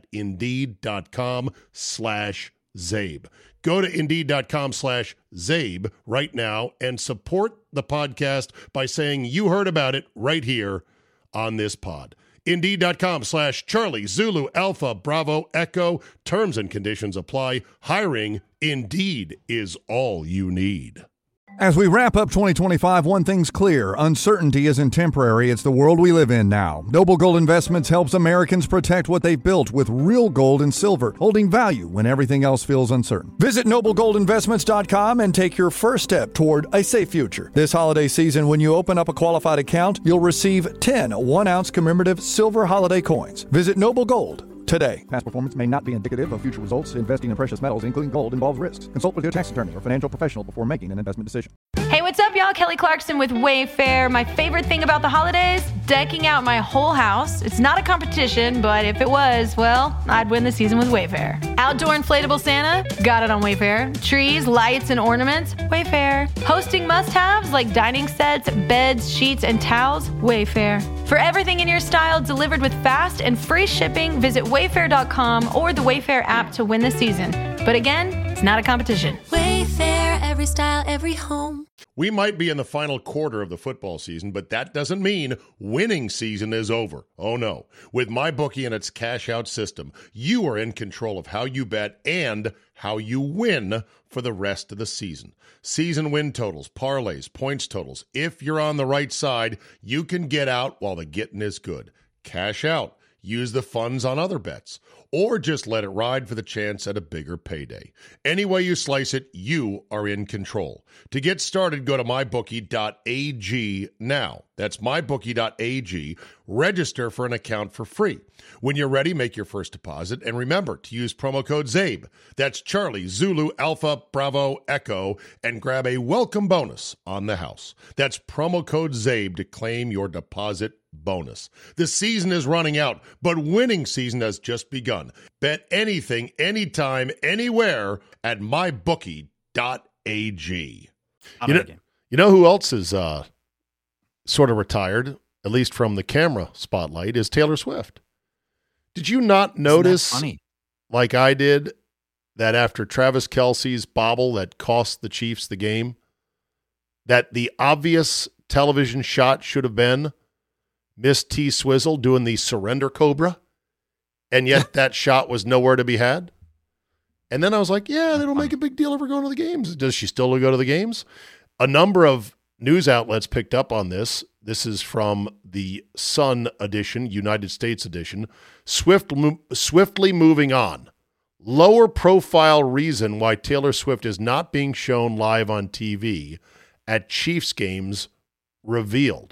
Indeed.com/Zabe. Go to Indeed.com/Zabe right now and support the podcast by saying you heard about it right here on this pod. Indeed.com/Charlie Zulu Alpha Bravo Echo. Terms and conditions apply. Hiring Indeed is all you need. As we wrap up 2025, one thing's clear. Uncertainty isn't temporary. It's the world we live in now. Noble Gold Investments helps Americans protect what they've built with real gold and silver, holding value when everything else feels uncertain. Visit noblegoldinvestments.com and take your first step toward a safe future. This holiday season, when you open up a qualified account, you'll receive 10 1-ounce commemorative silver holiday coins. Visit Noble Gold today. Past performance may not be indicative of future results. Investing in precious metals, including gold, involves risks. Consult with your tax attorney or financial professional before making an investment decision. Hey, what's up, y'all? Kelly Clarkson with Wayfair. My favorite thing about the holidays? Decking out my whole house. It's not a competition, but if it was, well, I'd win the season with Wayfair. Outdoor inflatable Santa? Got it on Wayfair. Trees, lights, and ornaments? Wayfair. Hosting must-haves like dining sets, beds, sheets, and towels? Wayfair. For everything in your style delivered with fast and free shipping, visit Wayfair.com or the Wayfair app to win the season. But again, it's not a competition. Wayfair, every style, every home. We might be in the final quarter of the football season, but that doesn't mean winning season is over. Oh no. With MyBookie and its cash-out system, you are in control of how you bet and how you win for the rest of the season. Season win totals, parlays, points totals. If you're on the right side, you can get out while the getting is good. Cash out. Use the funds on other bets, or just let it ride for the chance at a bigger payday. Any way you slice it, you are in control. To get started, go to mybookie.ag now. That's mybookie.ag. Register for an account for free. When you're ready, make your first deposit, and remember to use promo code ZABE. That's Charlie Zulu Alpha Bravo Echo, and grab a welcome bonus on the house. That's promo code ZABE to claim your deposit bonus. The season is running out, but winning season has just begun. Bet anything, anytime, anywhere at mybookie.ag. You know who else is sort of retired, at least from the camera spotlight, is Taylor Swift. Did you not notice, like I did, that after Travis Kelce's bobble that cost the Chiefs the game, that the obvious television shot should have been Miss T Swizzle doing the surrender cobra, and yet that shot was nowhere to be had? And then I was like, yeah, they don't make a big deal of her going to the games. Does she still go to the games? A number of news outlets picked up on this. This is from the Sun edition, United States edition. Swiftly moving on. Lower profile reason why Taylor Swift is not being shown live on TV at Chiefs games revealed.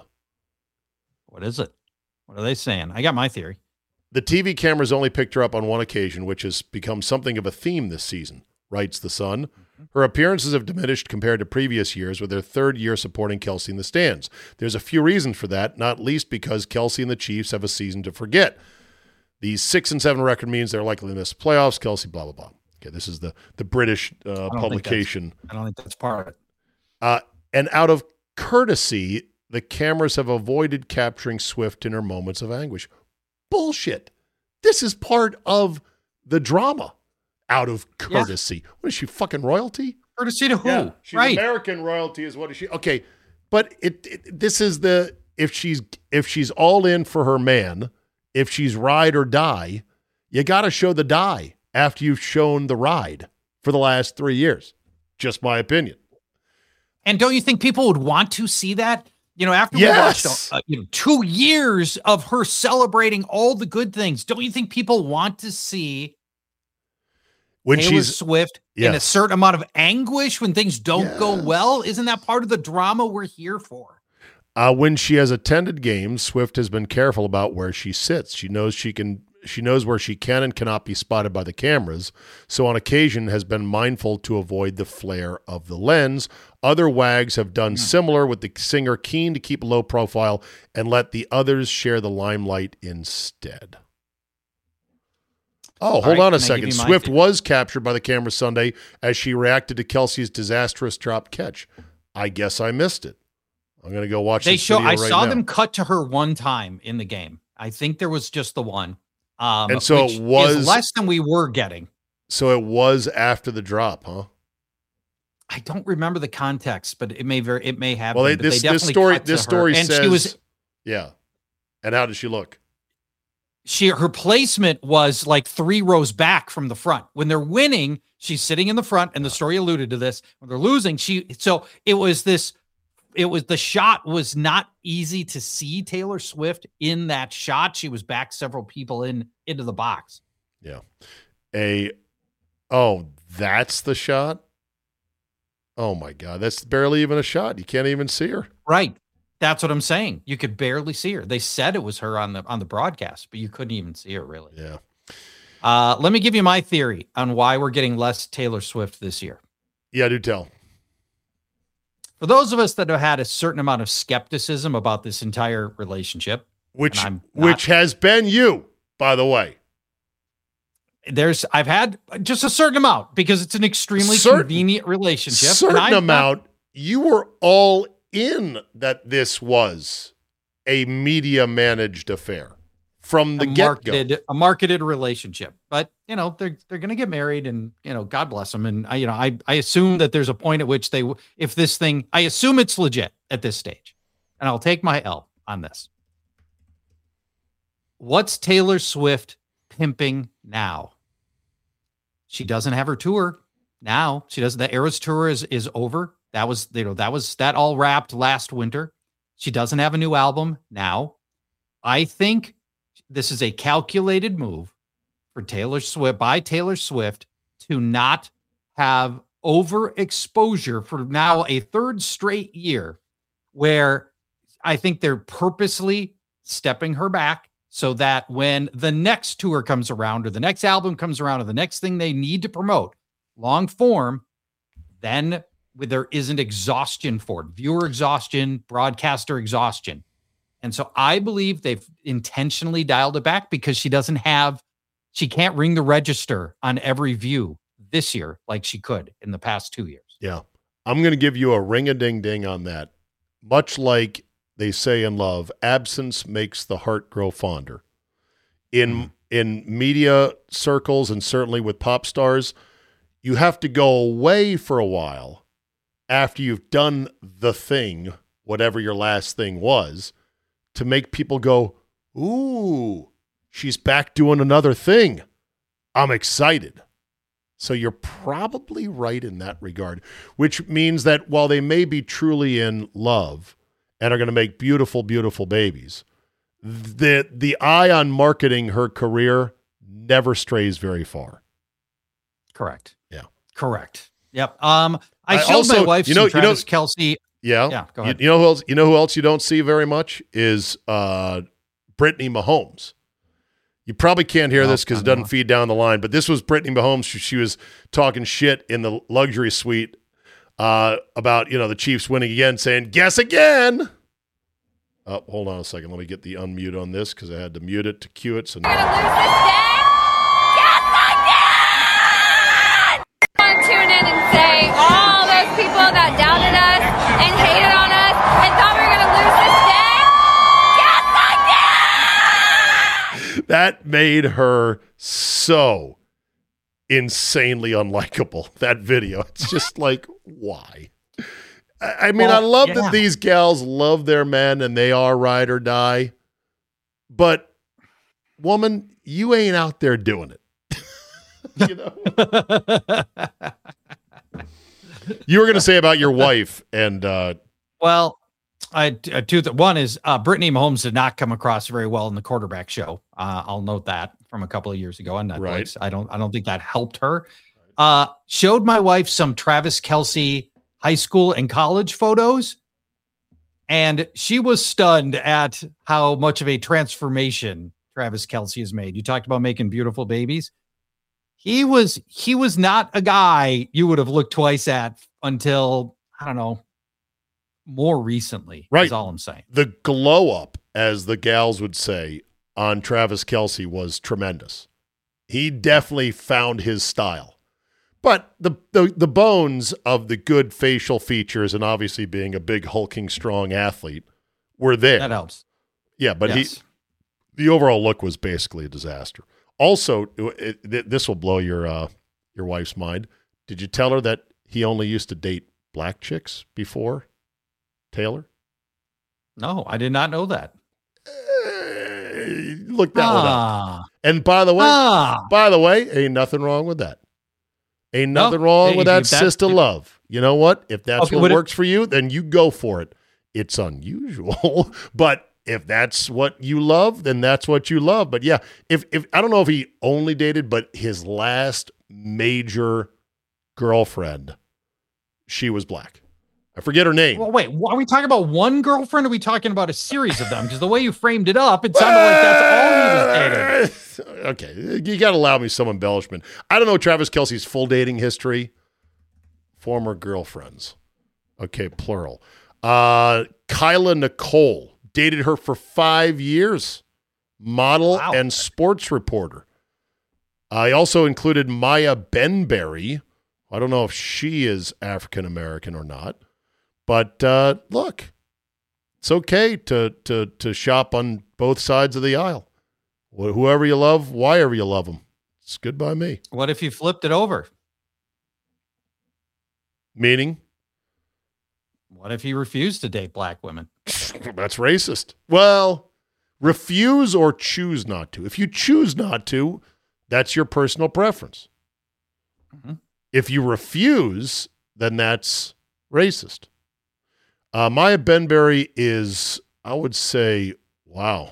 What is it? What are they saying? I got my theory. The TV cameras only picked her up on one occasion, which has become something of a theme this season, writes The Sun. Her appearances have diminished compared to previous years, with her third year supporting Kelce in the stands. There's a few reasons for that, not least because Kelce and the Chiefs have a season to forget. The 6-7 record means they're likely to miss playoffs. Kelce, blah, blah, blah. Okay, this is the British publication. I don't think that's part of it. And out of courtesy, the cameras have avoided capturing Swift in her moments of anguish. Bullshit. This is part of the drama. Out of courtesy. Yeah. What is she, fucking royalty? Courtesy to who? Yeah, she's right. American royalty is what is she? Okay, but this is the if she's all in for her man, if she's ride or die, you got to show the die after you've shown the ride for the last 3 years. Just my opinion. And don't you think people would want to see that? You know, after yes. we watched 2 years of her celebrating all the good things, don't you think people want to see when Taylor Swift in a certain amount of anguish when things don't go well? Isn't that part of the drama we're here for? When she has attended games, Swift has been careful about where she sits. She knows where she can and cannot be spotted by the cameras, so on occasion has been mindful to avoid the flare of the lens. Other WAGs have done similar, with the singer keen to keep a low profile and let the others share the limelight instead. Oh, hold on a can I give second. you my Swift theory? was captured by the camera Sunday as she reacted to Kelsey's disastrous drop catch. I guess I missed it. I'm going to go watch this video I right saw now. them cut to her one time in the game. I think there was just the one. And so which it was is less than we were getting. So it was after the drop, huh? I don't remember the context, but it may have. Well, been, but this they definitely story cut to this her. story And says, she was yeah. And how did she look? her placement was like 3 rows back from the front. When they're winning, she's sitting in the front, and the story alluded to this. When they're losing, the shot was not easy to see Taylor Swift in that shot. She was back several people into the box. Yeah. That's the shot? Oh my God. That's barely even a shot. You can't even see her. Right. That's what I'm saying. You could barely see her. They said it was her on the broadcast, but you couldn't even see her really. Yeah. Let me give you my theory on why we're getting less Taylor Swift this year. Yeah, do tell. For those of us that have had a certain amount of skepticism about this entire relationship, Which has been you, by the way. I've had just a certain amount because it's an extremely convenient relationship. Certain amount. You were all in that this was a media managed affair from the get-go. A marketed relationship. But, they're going to get married, and, God bless them. And I assume that there's a point at which I assume it's legit at this stage, and I'll take my L on this. What's Taylor Swift pimping now? She doesn't have her tour now. She doesn't. The Eras tour is over. That all wrapped last winter. She doesn't have a new album now. I think this is a calculated move for Taylor Swift to not have overexposure for now a third straight year, where I think they're purposely stepping her back so that when the next tour comes around, or the next album comes around, or the next thing they need to promote, long form, then there isn't exhaustion for it. Viewer exhaustion, broadcaster exhaustion. And so I believe they've intentionally dialed it back because she can't ring the register on every view this year like she could in the past 2 years. Yeah. I'm going to give you a ring-a-ding-ding on that. Much like they say in love, absence makes the heart grow fonder. In media circles, and certainly with pop stars, you have to go away for a while after you've done the thing, whatever your last thing was, to make people go, ooh, she's back doing another thing. I'm excited. So you're probably right in that regard, which means that while they may be truly in love and are going to make beautiful, beautiful babies, the eye on marketing her career never strays very far. Correct. Yeah. Correct. Yep. I showed my wife some Travis Kelce. Yeah. Yeah. Go ahead. You know who else you don't see very much is Brittany Mahomes. You probably can't hear this because it doesn't feed down the line, but this was Brittany Mahomes. She was talking shit in the luxury suite about, the Chiefs winning again, saying, guess again. Hold on a second. Let me get the unmute on this because I had to mute it to cue it. So now. Tune in and say all those people that doubted us and hated on us and thought we were going to lose this day. Yes, I did! That made her so insanely unlikable, that video. It's just like, why? I mean, I love that these gals love their men and they are ride or die. But, woman, you ain't out there doing it. You were going to say about your wife and one is Brittany Mahomes did not come across very well in the quarterback show. I'll note that from a couple of years ago on Netflix. Right. I don't think that helped her. Showed my wife some Travis Kelce high school and college photos, and she was stunned at how much of a transformation Travis Kelce has made. You talked about making beautiful babies. He was not a guy you would have looked twice at until, I don't know, more recently. Right. Is all I'm saying. The glow up, as the gals would say, on Travis Kelce was tremendous. He definitely found his style. But the bones of the good facial features and obviously being a big, hulking, strong athlete were there. That helps. Yeah, but Yes. the overall look was basically a disaster. Also, this will blow your wife's mind. Did you tell her that he only used to date black chicks before Taylor? No, I did not know that. Look that one up. And by the way, ain't nothing wrong with that. Ain't nothing wrong with that sister love. You know what? If that's what works for you, then you go for it. It's unusual, but if that's what you love, then that's what you love. But yeah, if I don't know if he only dated, but his last major girlfriend, she was black. I forget her name. Well, wait, are we talking about one girlfriend or are we talking about a series of them? Because the way you framed it up, it sounded like that's all he was dating. Okay, you got to allow me some embellishment. I don't know Travis Kelce's full dating history. Former girlfriends. Okay, plural. Kyla Nicole. Dated her for 5 years. Model and sports reporter. I also included Maya Benberry. I don't know if she is African-American or not. But look, it's okay to shop on both sides of the aisle. Whoever you love, whyever you love them. It's good by me. What if you flipped it over? Meaning? What if he refused to date black women? That's racist. Well, refuse or choose not to. If you choose not to, that's your personal preference. Mm-hmm. If you refuse, then that's racist. Maya Benberry is, I would say, wow.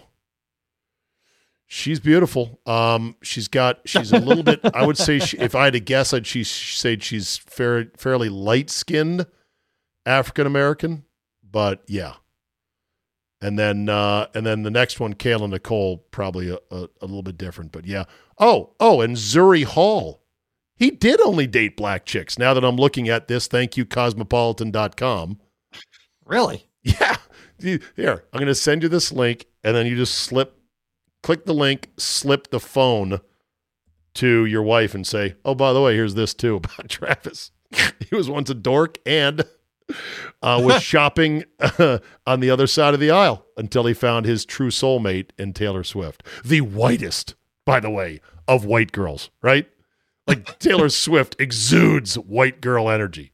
She's beautiful. She's a little bit, I would say, if I had to guess, I'd say she's fairly light-skinned African-American, but yeah. And then the next one, Kayla Nicole, probably a little bit different, but yeah. Oh, and Zuri Hall. He did only date black chicks. Now that I'm looking at this, thank you, cosmopolitan.com. Really? Yeah. Here, I'm going to send you this link, and then you just click the link, slip the phone to your wife and say, oh, by the way, here's this too about Travis. He was once a dork and was shopping on the other side of the aisle until he found his true soulmate in Taylor Swift. The whitest, by the way, of white girls, right? Like Taylor Swift exudes white girl energy.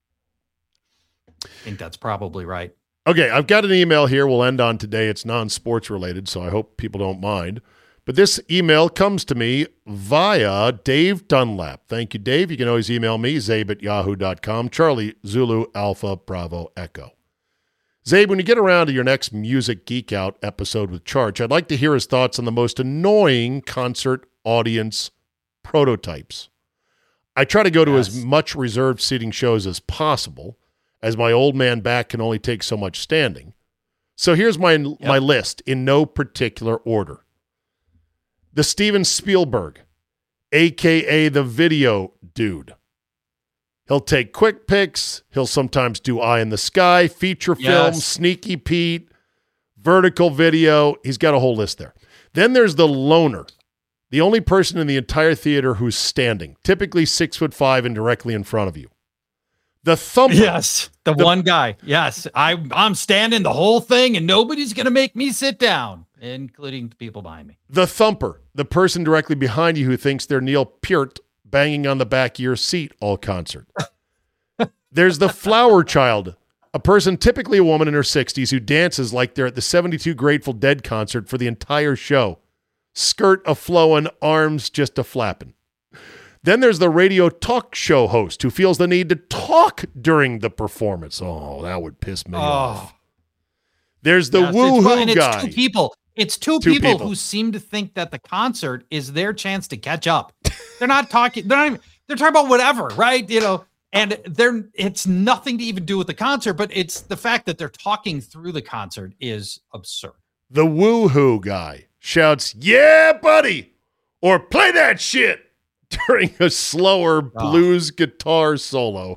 I think that's probably right. Okay, I've got an email here we'll end on today. It's non-sports related, so I hope people don't mind. But this email comes to me via Dave Dunlap. Thank you, Dave. You can always email me, zabe@yahoo.com. Charlie, Zulu, Alpha, Bravo, Echo. Zabe, when you get around to your next Music Geek Out episode with Charge, I'd like to hear his thoughts on the most annoying concert audience prototypes. I try to go to as much reserved seating shows as possible, as my old man back can only take so much standing. So here's my list in no particular order. The Steven Spielberg, a.k.a. the video dude. He'll take quick pics. He'll sometimes do Eye in the Sky, feature film, Sneaky Pete, vertical video. He's got a whole list there. Then there's the loner, the only person in the entire theater who's standing, typically 6'5" and directly in front of you. The thumper. Yes, the one guy. Yes, I'm standing the whole thing, and nobody's going to make me sit down, including the people behind me. The thumper, the person directly behind you who thinks they're Neil Peart banging on the back of your seat all concert. There's the flower child, a person, typically a woman in her 60s, who dances like they're at the 72 Grateful Dead concert for the entire show. Skirt a-flowing, arms just a-flapping. Then there's the radio talk show host who feels the need to talk during the performance. Oh, that would piss me off. There's the woo-hoo guy. It's two people. It's two people who seem to think that the concert is their chance to catch up. They're not talking. They're talking about whatever, right? You know, and it's nothing to even do with the concert, but it's the fact that they're talking through the concert is absurd. The woo-hoo guy shouts, "Yeah, buddy," or "Play that shit," during a slower blues guitar solo.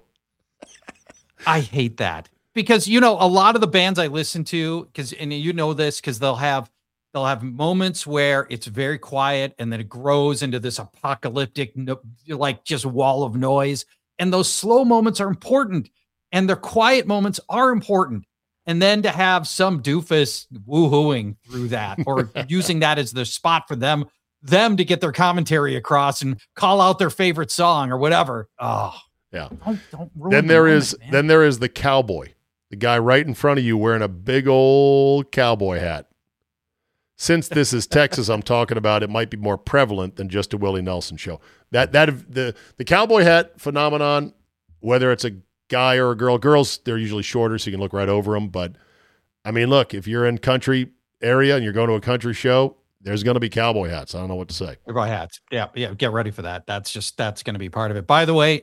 I hate that because, you know, a lot of the bands I listen to, and you know this, because they'll have They'll have moments where it's very quiet and then it grows into this apocalyptic, like just wall of noise. And those slow moments are important and their quiet moments are important. And then to have some doofus woo-hooing through that or using that as the spot for them to get their commentary across and call out their favorite song or whatever. Oh, yeah. Don't ruin then there is the cowboy, the guy right in front of you wearing a big old cowboy hat. Since this is Texas, I'm talking about, it might be more prevalent than just a Willie Nelson show. The cowboy hat phenomenon, whether it's a guy or a girl, girls, they're usually shorter, so you can look right over them. But I mean, look, if you're in country area and you're going to a country show, there's going to be cowboy hats. I don't know what to say. Cowboy hats. Yeah. Get ready for that. That's going to be part of it. By the way,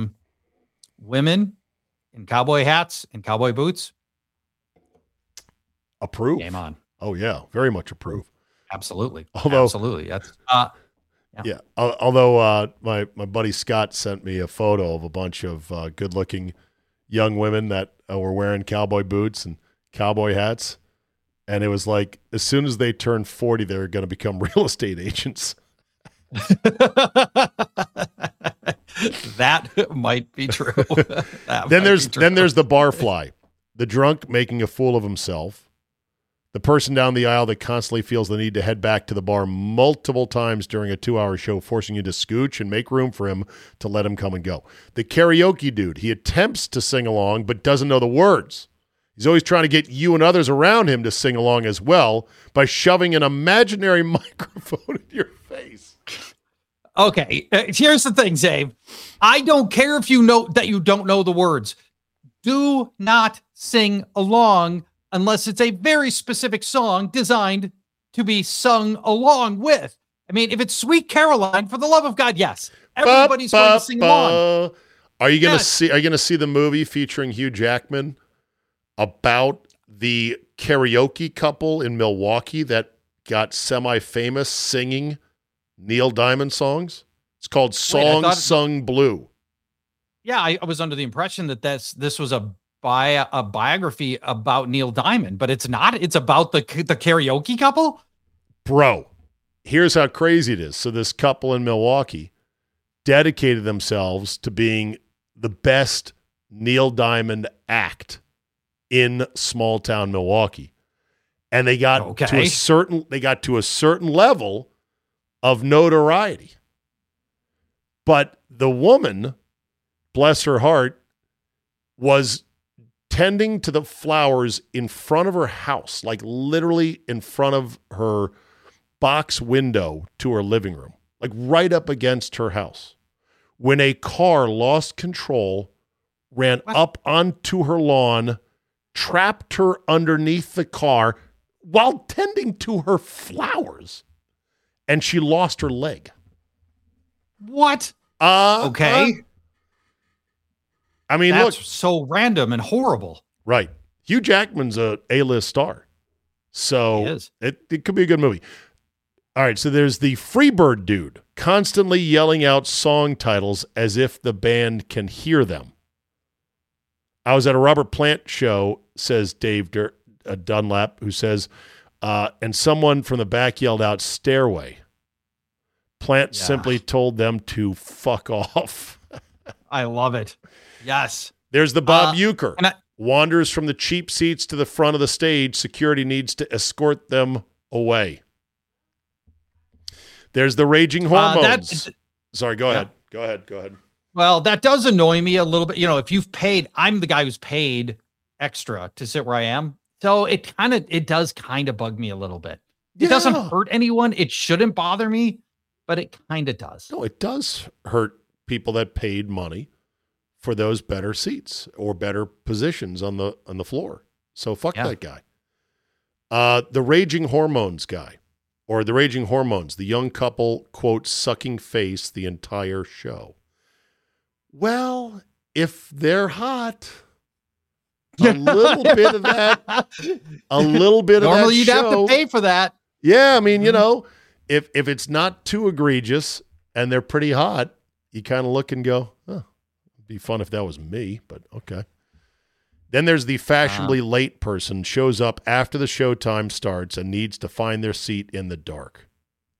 women in cowboy hats and cowboy boots. Approve. Game on. Oh yeah, very much approve. Absolutely. Absolutely. That's yeah. Although my buddy Scott sent me a photo of a bunch of good-looking young women that were wearing cowboy boots and cowboy hats, and it was like as soon as they turned 40, they were going to become real estate agents. That might be true. Then there's the barfly, the drunk making a fool of himself. The person down the aisle that constantly feels the need to head back to the bar multiple times during a 2-hour show, forcing you to scooch and make room for him to let him come and go. The karaoke dude, he attempts to sing along but doesn't know the words. He's always trying to get you and others around him to sing along as well by shoving an imaginary microphone in your face. Okay, here's the thing, Zabe. I don't care if you know that you don't know the words. Do not sing along unless it's a very specific song designed to be sung along with. I mean, if it's Sweet Caroline, for the love of God, yes. Everybody's going to sing along. Are you going to see the movie featuring Hugh Jackman about the karaoke couple in Milwaukee that got semi-famous singing Neil Diamond songs? It's called Sung Blue. Yeah, I was under the impression that this was a biography about Neil Diamond, but it's not. It's about the karaoke couple. Bro, here's how crazy it is. So this couple in Milwaukee dedicated themselves to being the best Neil Diamond act in small town Milwaukee. And they got to a certain level of notoriety. But the woman, bless her heart, was tending to the flowers in front of her house, like literally in front of her box window to her living room, like right up against her house, when a car lost control, ran up onto her lawn, trapped her underneath the car while tending to her flowers, and she lost her leg. What? Okay. I mean, that's so random and horrible. Right. Hugh Jackman's a A-list star. So it could be a good movie. All right, so there's the Freebird dude constantly yelling out song titles as if the band can hear them. I was at a Robert Plant show, says Dave Dunlap, who says, and someone from the back yelled out Stairway. Plant simply told them to fuck off. I love it. Yes. There's the Bob Uecker. Wanders from the cheap seats to the front of the stage. Security needs to escort them away. There's the Raging Hormones. Sorry, go ahead. Go ahead. Well, that does annoy me a little bit. You know, if you've paid, I'm the guy who's paid extra to sit where I am. So it does kind of bug me a little bit. It doesn't hurt anyone. It shouldn't bother me, but it kind of does. No, it does hurt people that paid money for those better seats or better positions on the floor. So fuck that guy. The Raging Hormones guy, or the Raging Hormones, the young couple, quote, sucking face the entire show. Well, if they're hot, a little bit of that, Normally you'd have to pay for that. Yeah, I mean, you know, if it's not too egregious and they're pretty hot, you kind of look and go, oh, it'd be fun if that was me, but okay. Then there's the fashionably late person, shows up after the showtime starts and needs to find their seat in the dark.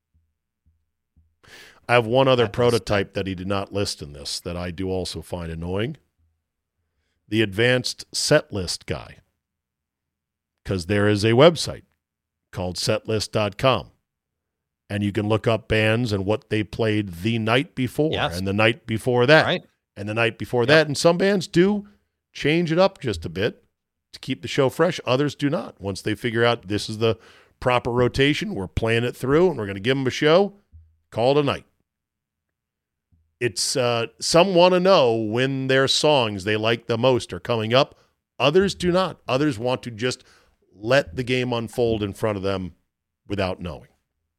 I have one other prototype that he did not list in this that I do also find annoying. The advanced set list guy. Because there is a website called setlist.com. And you can look up bands and what they played the night before and the night before that and the night before that. And some bands do change it up just a bit to keep the show fresh. Others do not. Once they figure out this is the proper rotation, we're playing it through and we're going to give them a show, call it a night. It's some want to know when their songs they like the most are coming up. Others do not. Others want to just let the game unfold in front of them without knowing.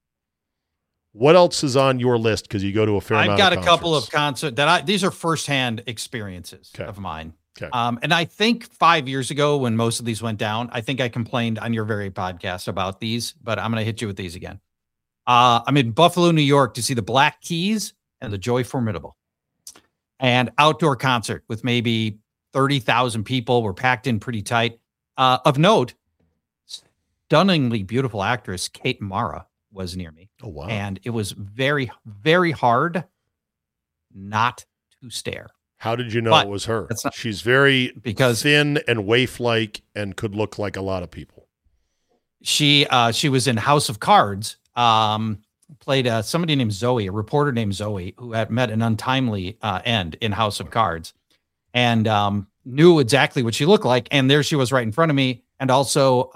What else is on your list? Because you go to a fair amount of I've got a couple of concerts that these are firsthand experiences of mine. Okay. And I think 5 years ago when most of these went down, I think I complained on your very podcast about these, but I'm going to hit you with these again. I'm in Buffalo, New York to see the Black Keys and the Joy Formidable. And outdoor concert with maybe 30,000 people. We're packed in pretty tight. Of note, stunningly beautiful actress Kate Mara was near me. Oh, wow. And it was very, very hard not to stare. How did you know it was her? She's very thin and waif-like and could look like a lot of people. She was in House of Cards, played somebody named Zoe, a reporter named Zoe, who had met an untimely end in House of Cards, and knew exactly what she looked like. And there she was right in front of me. And also,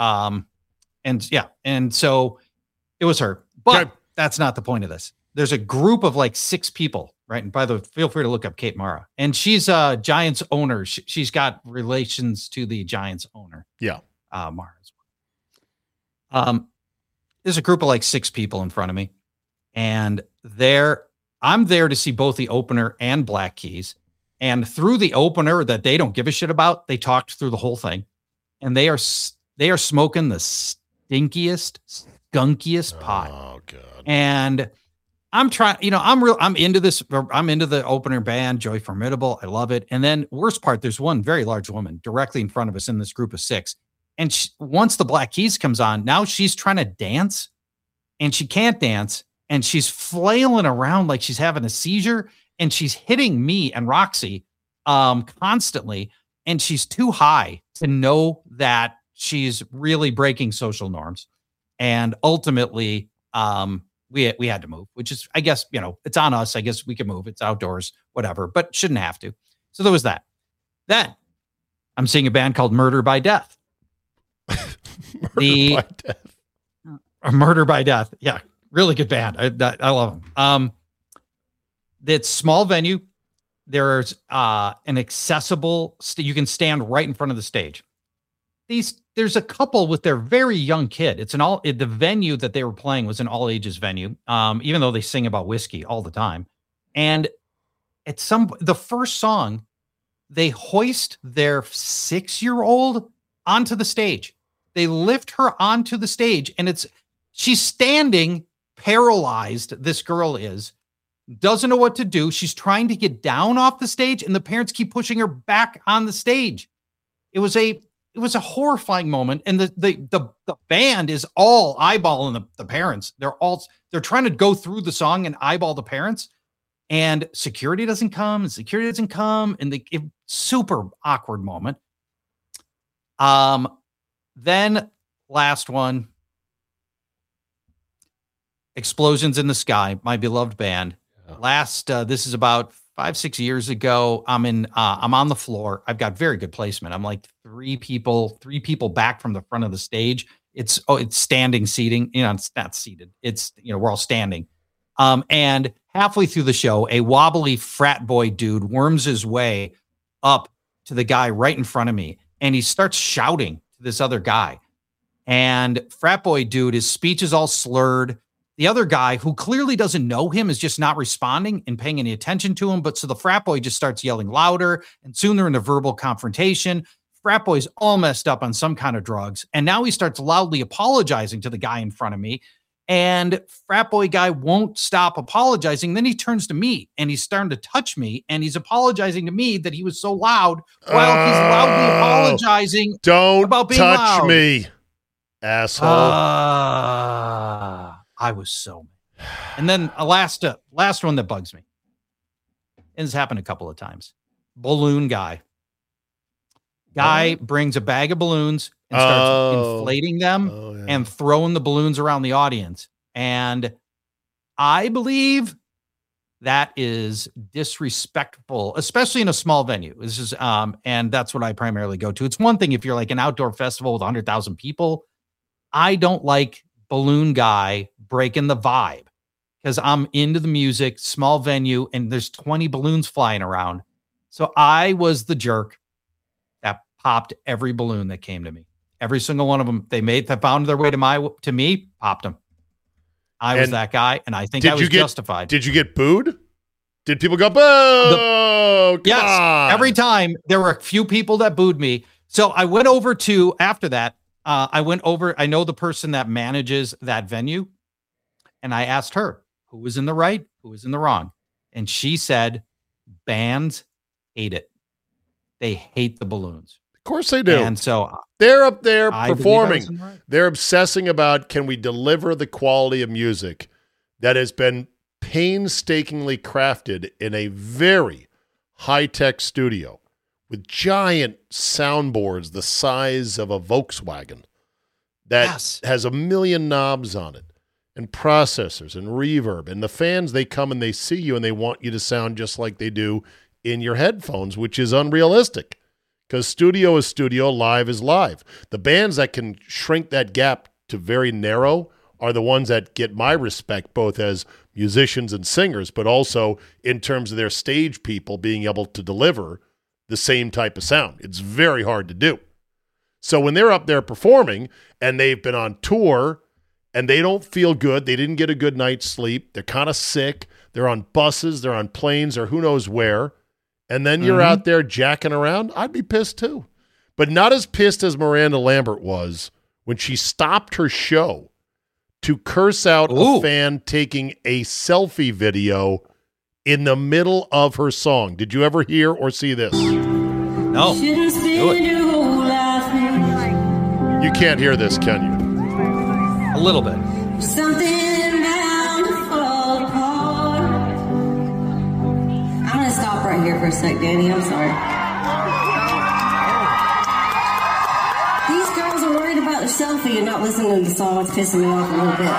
and so it was her. But that's not the point of this. There's a group of like 6 people, right? And by the way, feel free to look up Kate Mara. And she's a Giants owner. She's got relations to the Giants owner. Yeah. Mara as well. There's a group of like 6 people in front of me. And I'm there to see both the opener and Black Keys. And through the opener that they don't give a shit about, they talked through the whole thing. And they are smoking the stinkiest, skunkiest pot. Oh, God. And I'm trying, I'm into this. I'm into the opener band, Joy Formidable. I love it. And then worst part, there's one very large woman directly in front of us in this group of 6. And once the Black Keys comes on, now she's trying to dance and she can't dance. And she's flailing around like she's having a seizure. And she's hitting me and Roxy constantly. And she's too high to know that she's really breaking social norms. And ultimately, we had to move, which is, I guess, it's on us. I guess we can move. It's outdoors, whatever, but shouldn't have to. So there was that. Then I'm seeing a band called Murder by Death. Murder by Death. Yeah. Really good band. I love them. It's small venue. There's an accessible, you can stand right in front of the stage. There's a couple with their very young kid. The venue that they were playing was an all ages venue. Even though they sing about whiskey all the time. And the first song, they hoist their 6-year-old onto the stage. They lift her onto the stage and she's standing paralyzed. This girl doesn't know what to do. She's trying to get down off the stage and the parents keep pushing her back on the stage. It was a horrifying moment. And the band is all eyeballing the parents. They're trying to go through the song and eyeball the parents, and security doesn't come. And super awkward moment. Then last one, Explosions in the Sky, my beloved band. Yeah. This is about 5-6 years ago. I'm on the floor. I've got very good placement. I'm like 3 people back from the front of the stage. It's standing seating. It's not seated. It's, we're all standing. And halfway through the show, a wobbly frat boy dude worms his way up to the guy right in front of me. And he starts shouting to this other guy. And frat boy dude, his speech is all slurred. The other guy, who clearly doesn't know him, is just not responding and paying any attention to him. But so the frat boy just starts yelling louder, and soon they're in a verbal confrontation. Frat boy's all messed up on some kind of drugs. And now he starts loudly apologizing to the guy in front of me. And frat boy guy won't stop apologizing. Then he turns to me and he's starting to touch me. And he's apologizing to me that he was so loud while he's loudly apologizing Don't about being touch loud. me, asshole. I was so mad. And then a last one that bugs me. And it's happened a couple of times. Balloon guy. Brings a bag of balloons and starts inflating them and throwing the balloons around the audience. And I believe that is disrespectful, especially in a small venue. This is, and that's what I primarily go to. It's one thing if you're like an outdoor festival with 100,000 people. I don't like balloon guy breaking the vibe because I'm into the music, small venue, and there's 20 balloons flying around. So I was the jerk that popped every balloon that came to me. Every single one of them. They found their way to me, popped them. I was that guy, and I think I was justified. Did you get booed? Did people go, boo? Yes. On. Every time there were a few people that booed me. So I went over to, after that, I know the person that manages that venue, and I asked her who was in the right, who was in the wrong. And she said, bands hate it. They hate the balloons. Of course they do. And so they're up there performing. Right. They're obsessing about, can we deliver the quality of music that has been painstakingly crafted in a very high-tech studio with giant soundboards the size of a Volkswagen that has a million knobs on it and processors and reverb. And the fans, they come and they see you and they want you to sound just like they do in your headphones, which is unrealistic. Because studio is studio, live is live. The bands that can shrink that gap to very narrow are the ones that get my respect, both as musicians and singers, but also in terms of their stage people being able to deliver the same type of sound. It's very hard to do. So when they're up there performing and they've been on tour and they don't feel good, they didn't get a good night's sleep, they're kind of sick, they're on buses, they're on planes, or who knows where, and then you're out there jacking around, I'd be pissed too. But not as pissed as Miranda Lambert was when she stopped her show to curse out a fan taking a selfie video in the middle of her song. Did you ever hear or see this? No. Do it. You can't hear this, can you? A little bit. I'm going to stop right here for a sec, Danny. I'm sorry. These girls are worried about the selfie and not listening to the song. It's pissing me off a little bit.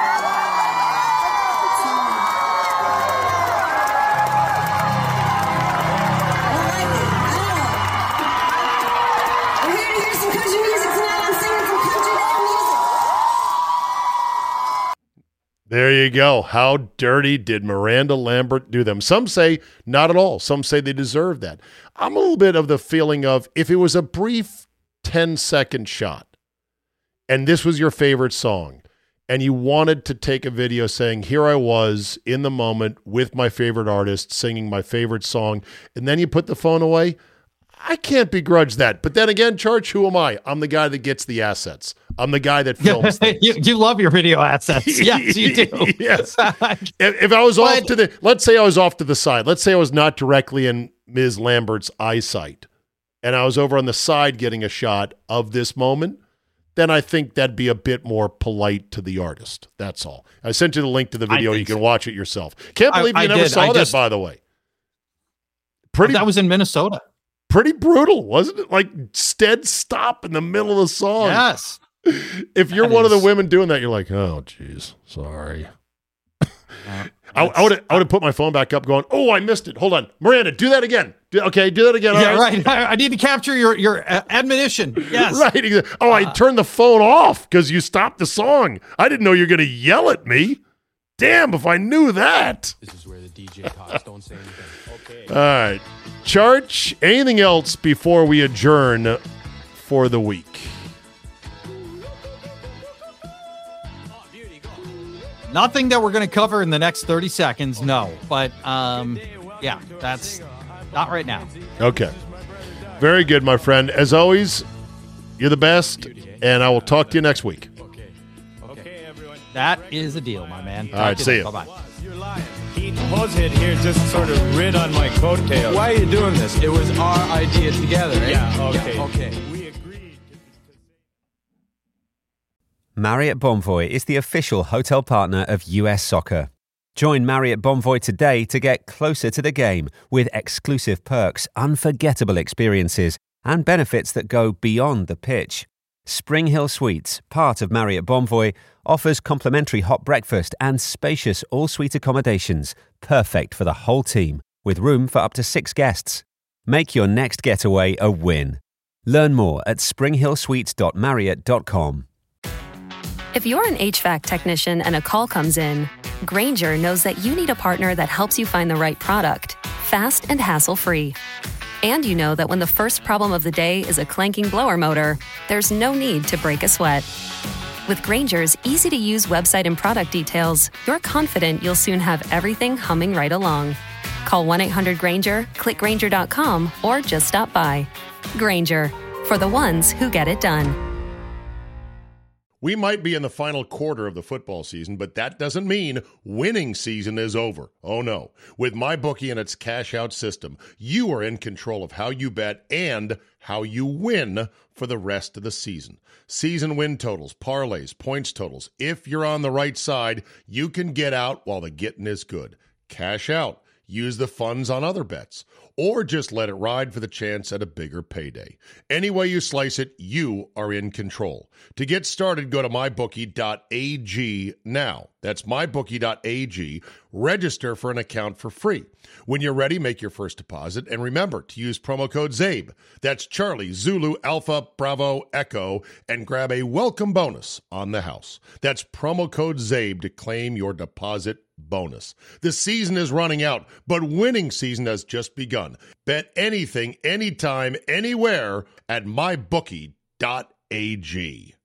We're here to hear some country music tonight. I'm singing some country music. There you go. How dirty did Miranda Lambert do them? Some say not at all. Some say they deserve that. I'm a little bit of the feeling of, if it was a brief 10-second shot and this was your favorite song and you wanted to take a video saying, here I was in the moment with my favorite artist singing my favorite song, and then you put the phone away, I can't begrudge that. But then again, Church, who am I? I'm the guy that gets the assets. I'm the guy that films things. You love your video assets. Yes, you do. Yes. If I was off to the, let's say I was off to the side. Let's say I was not directly in Ms. Lambert's eyesight, and I was over on the side getting a shot of this moment, then I think that'd be a bit more polite to the artist. That's all. I sent you the link to the video. You can watch it yourself. Can't believe you never saw that, by the way. That was in Minnesota. Pretty brutal, wasn't it? Like, dead stop in the middle of the song. Yes. If you're one of the women doing that, you're like, oh, geez, sorry. I would have put my phone back up going, oh, I missed it. Hold on. Miranda, do that again. Do that again. Yeah, right. I need to capture your admonition. Yes. Right. Oh, I turned the phone off because you stopped the song. I didn't know you were going to yell at me. Damn, if I knew that. This is where the DJ talks. Don't say anything. Okay. All right. Church, anything else before we adjourn for the week? Nothing that we're going to cover in the next 30 seconds, no. But, yeah, that's not right now. Okay. Very good, my friend. As always, you're the best, and I will talk to you next week. That is a deal, my man. All right, see you. Bye-bye. Hosehead here just sort of rid on my coattails. Why are you doing this? It was our idea together, eh? Yeah, okay. Yeah, okay. We agreed. Marriott Bonvoy is the official hotel partner of US Soccer. Join Marriott Bonvoy today to get closer to the game with exclusive perks, unforgettable experiences, and benefits that go beyond the pitch. Spring Hill Suites, part of Marriott Bonvoy, offers complimentary hot breakfast and spacious all-suite accommodations, perfect for the whole team, with room for up to 6 guests. Make your next getaway a win. Learn more at springhillsuites.marriott.com. If you're an HVAC technician and a call comes in, Grainger knows that you need a partner that helps you find the right product, fast and hassle-free. And you know that when the first problem of the day is a clanking blower motor, there's no need to break a sweat. With Grainger's easy-to-use website and product details, you're confident you'll soon have everything humming right along. Call 1-800-GRAINGER, click Grainger.com, or just stop by. Grainger, for the ones who get it done. We might be in the final quarter of the football season, but that doesn't mean winning season is over. Oh, no. With MyBookie and its cash-out system, you are in control of how you bet and how you win for the rest of the season. Season win totals, parlays, points totals. If you're on the right side, you can get out while the getting is good. Cash out. Use the funds on other bets. Or just let it ride for the chance at a bigger payday. Any way you slice it, you are in control. To get started, go to mybookie.ag now. That's mybookie.ag. Register for an account for free. When you're ready, make your first deposit. And remember to use promo code ZABE. That's Charlie, Zulu, Alpha, Bravo, Echo. And grab a welcome bonus on the house. That's promo code ZABE to claim your deposit bonus. The season is running out, but winning season has just begun. Bet anything, anytime, anywhere at mybookie.ag.